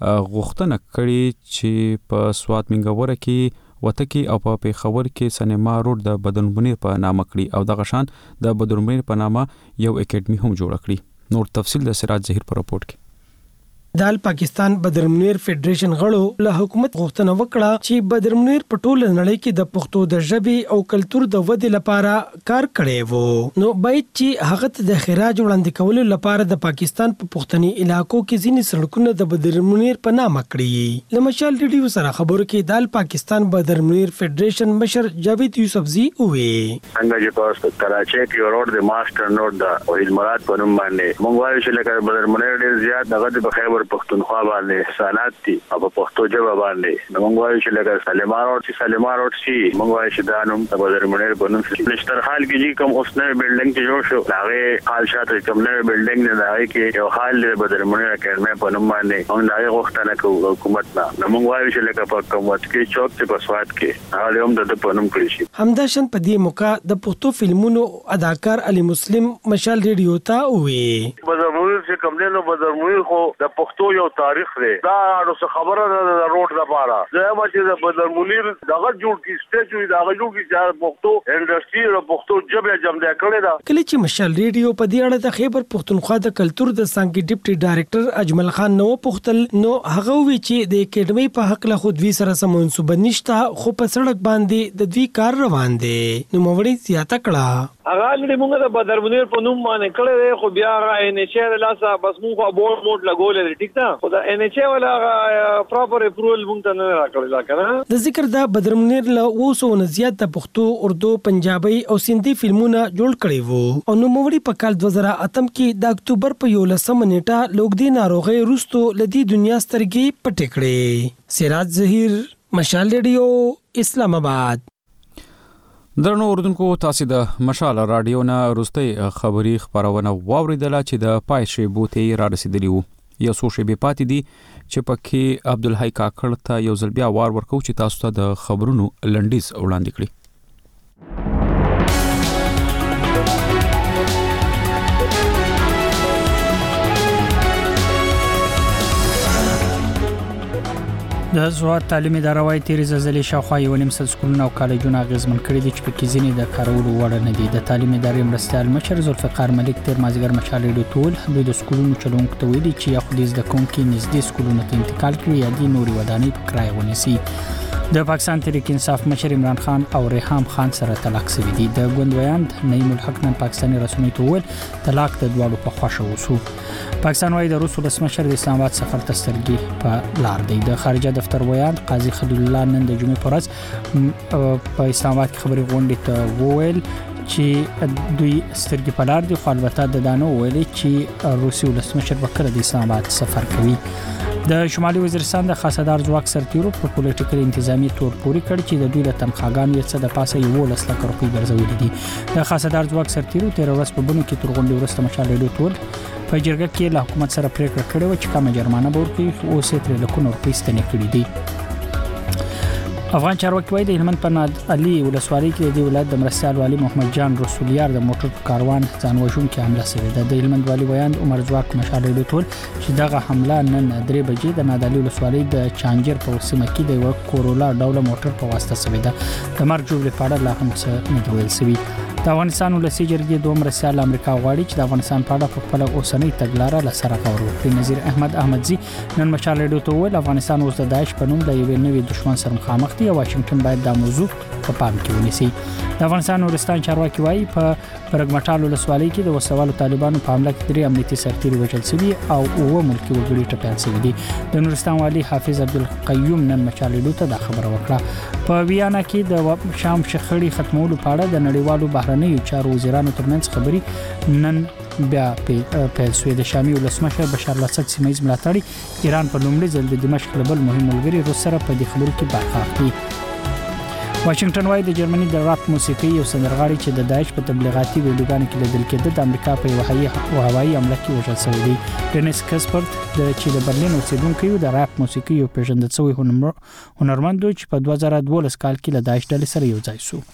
A: غوښتنه کړې چې په سوات منګوره کې وتکی او په پیښور کې سینما روډ د بدر منیر په نامه کړی او د غشان د بدر منیر په نامه یو اکیډمي هم جوړ کړی. نور تفصیل د سراج ظهیر په رپورت کې.
G: د پاکستان بدر منیر فدریشن غړو له حکومت غوښتنه وکړه چې بدر منیر په ټوله نړۍ کې د پښتو د ژبې او کلچر د ودې لپاره کار کړی وو نو باید چې هغه د خراج وړاندې کولو لپاره د پاکستان په پښتني علاقو کې ځینې سړکونه د بدر منیر په نامه کړی. لمشال ریډیو سره خبرو کې د پاکستان بدر منیر فدریشن مشر جاوید یوسفزی وې
R: څنګه چې په کراچۍ کې روډ د ماستر نوټ د وحید مراد په نوم باندې مونږ وایو چې لکه بدر منیر ډیر زیات دغه د خیبر پښتونخوا باندې احسانات دي او په پښتو ژبه باندې نو موږ وایو چې لکه سلیمان روډ چې سلیمان روډ سي موږ وایو چې دا نوم د بدر منیر په نوم نشتر حال کې چې کوم اوس نه بلډینګ چې جوړ شو هغه حال شاته کوم نه بلډینګ نه هغه کې یو حال د بدر منیر اکیډمي په نوم باندې موږ دا غوښتنه کوو حکومت نه نو موږ وایو چې لکه په کومت کې چوک ته په سواد کې هغه هم د په نوم کړی شي.
G: همداشن په دې موقع د پښتو فلمونو اداکار علي مسلم مشال ریډیو ته وې
J: بدر منیر چې کوم نه بدر منیر خو د پښتو یو تاریخ دی دا نو څه خبره ده د روډ لپاره زما چې د بدر منیر دغه جوړ کی سټیچو دغه جوړ کی چې پښتو انډستری او پښتو ژبه جمع کړي دا
G: کله چې مشال ریډیو په دې اړه د خیبر پښتونخوا د کلچر د څنګه ډیپټي ډایریکټر اجمل خان نو پختل نو هغه وی چې د اکیډمي په حق له خود وی سره سمونسوب نشته خو په سړک باندې د دوی کار روان دي نو موړي زیاته کړه
J: هغه لري موږ د بدر منیر په نوم باندې کړه خو بیا غا ان ایچ ار لاسه بس موږ بورډ موډ لګولې ټیک ده خو د ان ایچ ار ولا پراپر اپروول موږ ته نه راکړل کنه
G: د ذکر د بدر منیر له اوسو نه زیات د پښتو اردو پنجابي او سندي فلمونه جوړ کړي وو او نو موړي په کال دوه زره اتم کې د اکتوبر په یولسمه نیټه لوګدي ناروغي روستو لدی دنیا سترګې پټ کړې. سراج ظهیر، مشال ریډیو، اسلام آباد.
A: درنو اوردونکو تاسو د مشال رادیو نه وروستي خبري خبرونه واوریدله چې د پای شی بوته را رسیدلی وو. یو څو شی به پاتې دي چې پکې عبدالحی کاکړ ته یو ځل بیا وار ورکو چې تاسو ته د خبرونو لنډیز وړاندې کړي.
C: د زوات تعلیمي اداره وايي تیرې زلزلې شاوخوا یو نیم سل سکولونه او کالجونه اغیزمن کړي دي چې پکې ځینې د کارولو وړ نه دي. د تعلیمي ادارې مرستیال مشر ذوالفقار ملک تیر مازیګر مشال ریډیو ټول دوی د سکولونو چلونکو ته ویلي چې یا خو د زده کوونکو نږدې سکولونو ته انتقال کړي یا د نوري ودانۍ په کرایه ونیسي. د پاکستان تحریک انصاف مشر عمران خان او ریحام خان سره طلاق شوی دی. د ګوندویاند نعیم الحق نن پاکستاني رسنیو ته وویل طلاق د دواړو په خوښه وسو. پاکستان وايي د روس ولس مشر د اسلام آباد سفر ته سترګې په لار دی. د خارجه دفتر ویاند قاضي خلیل الله نن د جمعې په ورځ په اسلام آباد کې خبري غونډې ته وویل چې دوی سترګې په لار دي خو البته د دانو ویلي چې روسي ولس مشر به کله د اسلام آباد سفر کوي. د شمالي وزیرستان د خاصدار ځواک سرتیرو په پولیټیکل انتظامی تور پوري کړ چې د دوی له تنخواګانو یې څه د پاسه یو لس لک روپۍ ګرځولې دي. د خاصدار ځواک سرتیرو تیر ورځ په بونو کې تر غونډې وروسته مشال ریډیو ټول په جرګه کې له حکومت سره پریکړه کړې و چې کومه جرمانه به ورکړي خو اوس یې ترې لکونه روپۍ ستنې کړي دي. افغان چارواکي وايي د هلمند په ناد علي ولسوالۍ کې د ولایت د مرستیال والي محمد جان رسولیار د موټر کاروان ځان وژونکي حمله شوې ده. د هلمند والي ویاند عمر ځواک مشال ریډیو ټول چې دغه حمله نن درې بجې د ناد علي ولسوالۍ د چانجر په سیمه کې د یو کورولا ډوله موټر په واسطه شوې ده. د مرګ جوړې په اړه لا هم څه نه دی ویل شوي. د افغانستان ولسی جرګې دوه مرستیال امریکا غواړي چې د افغانستان په اړه په خپل اوسنۍ تګلارې له سره خبرو وکړي. نظیر احمد احمدزي نن مشال ریډیو ته وویل افغانستان اوس د داعش په نوم د یوې نوې دښمن سره مخامخ دی او واشنگټن باید دا موضوع په پام کې ونیسي. د افغانستان نورستان چارواکي وايي په برګمټال ولسوالۍ کې د وسوالو طالبانو په حمله کې درې امنیتي سرتیري وژل شوي او اوه ملکي وګړي ټپیان شوي دي. د نورستان والي حافظ عبدالقیوم نن مشال ریډیو ته دا خبره وکړه. په ویانا کې د شام شخړې ختمولو په اړه د نړیوالو بهرنیو چارو وزیرانو ترمنځ خبري نن بیا پیل شوې. د شامي ولسمشر بشار الاسد سیمه‌ییز ملاتړي ایران په لومړي ځل د دمشق له بل مهم ملګري روس سره په دې خبرو کې برخه اخلي. واشنگټن وايي د جرمني د راپ موسیقي یو سندرغاړي چې د داعش په تبلیغاتي ویډیوګانو کې لیدل کېده د امریکا په یو هوایي حمله کې وژل شوی دی. ډینیس کسپر د چې د برلین اوسیدونکی د راپ موسیقي یو پیژندل شوی هنرمند چې په دوه زره دولس کال کې له داعش ډلې سره یو ځای شو.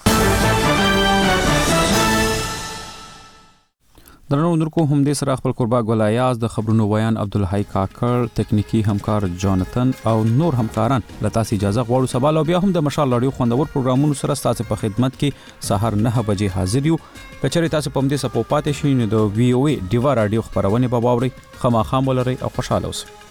A: درنو نورکو هم دې سره خپل قربا ګولایاز د خبرونو ویان عبدالحی کاکړ تکنیکی همکار جانتن او نور همکاران لته اجازه غواړو سبا بیا هم د مشال لړیو خوندور پروګرامونو سره تاسو په خدمت کې سحر نه بجې حاضر یو. کچری تاسو په دې سپو پاتې شئ نو د وی او ای ډیوا رادیو خبرونه به واوري. خامخام ولرئ او خوشاله اوسئ.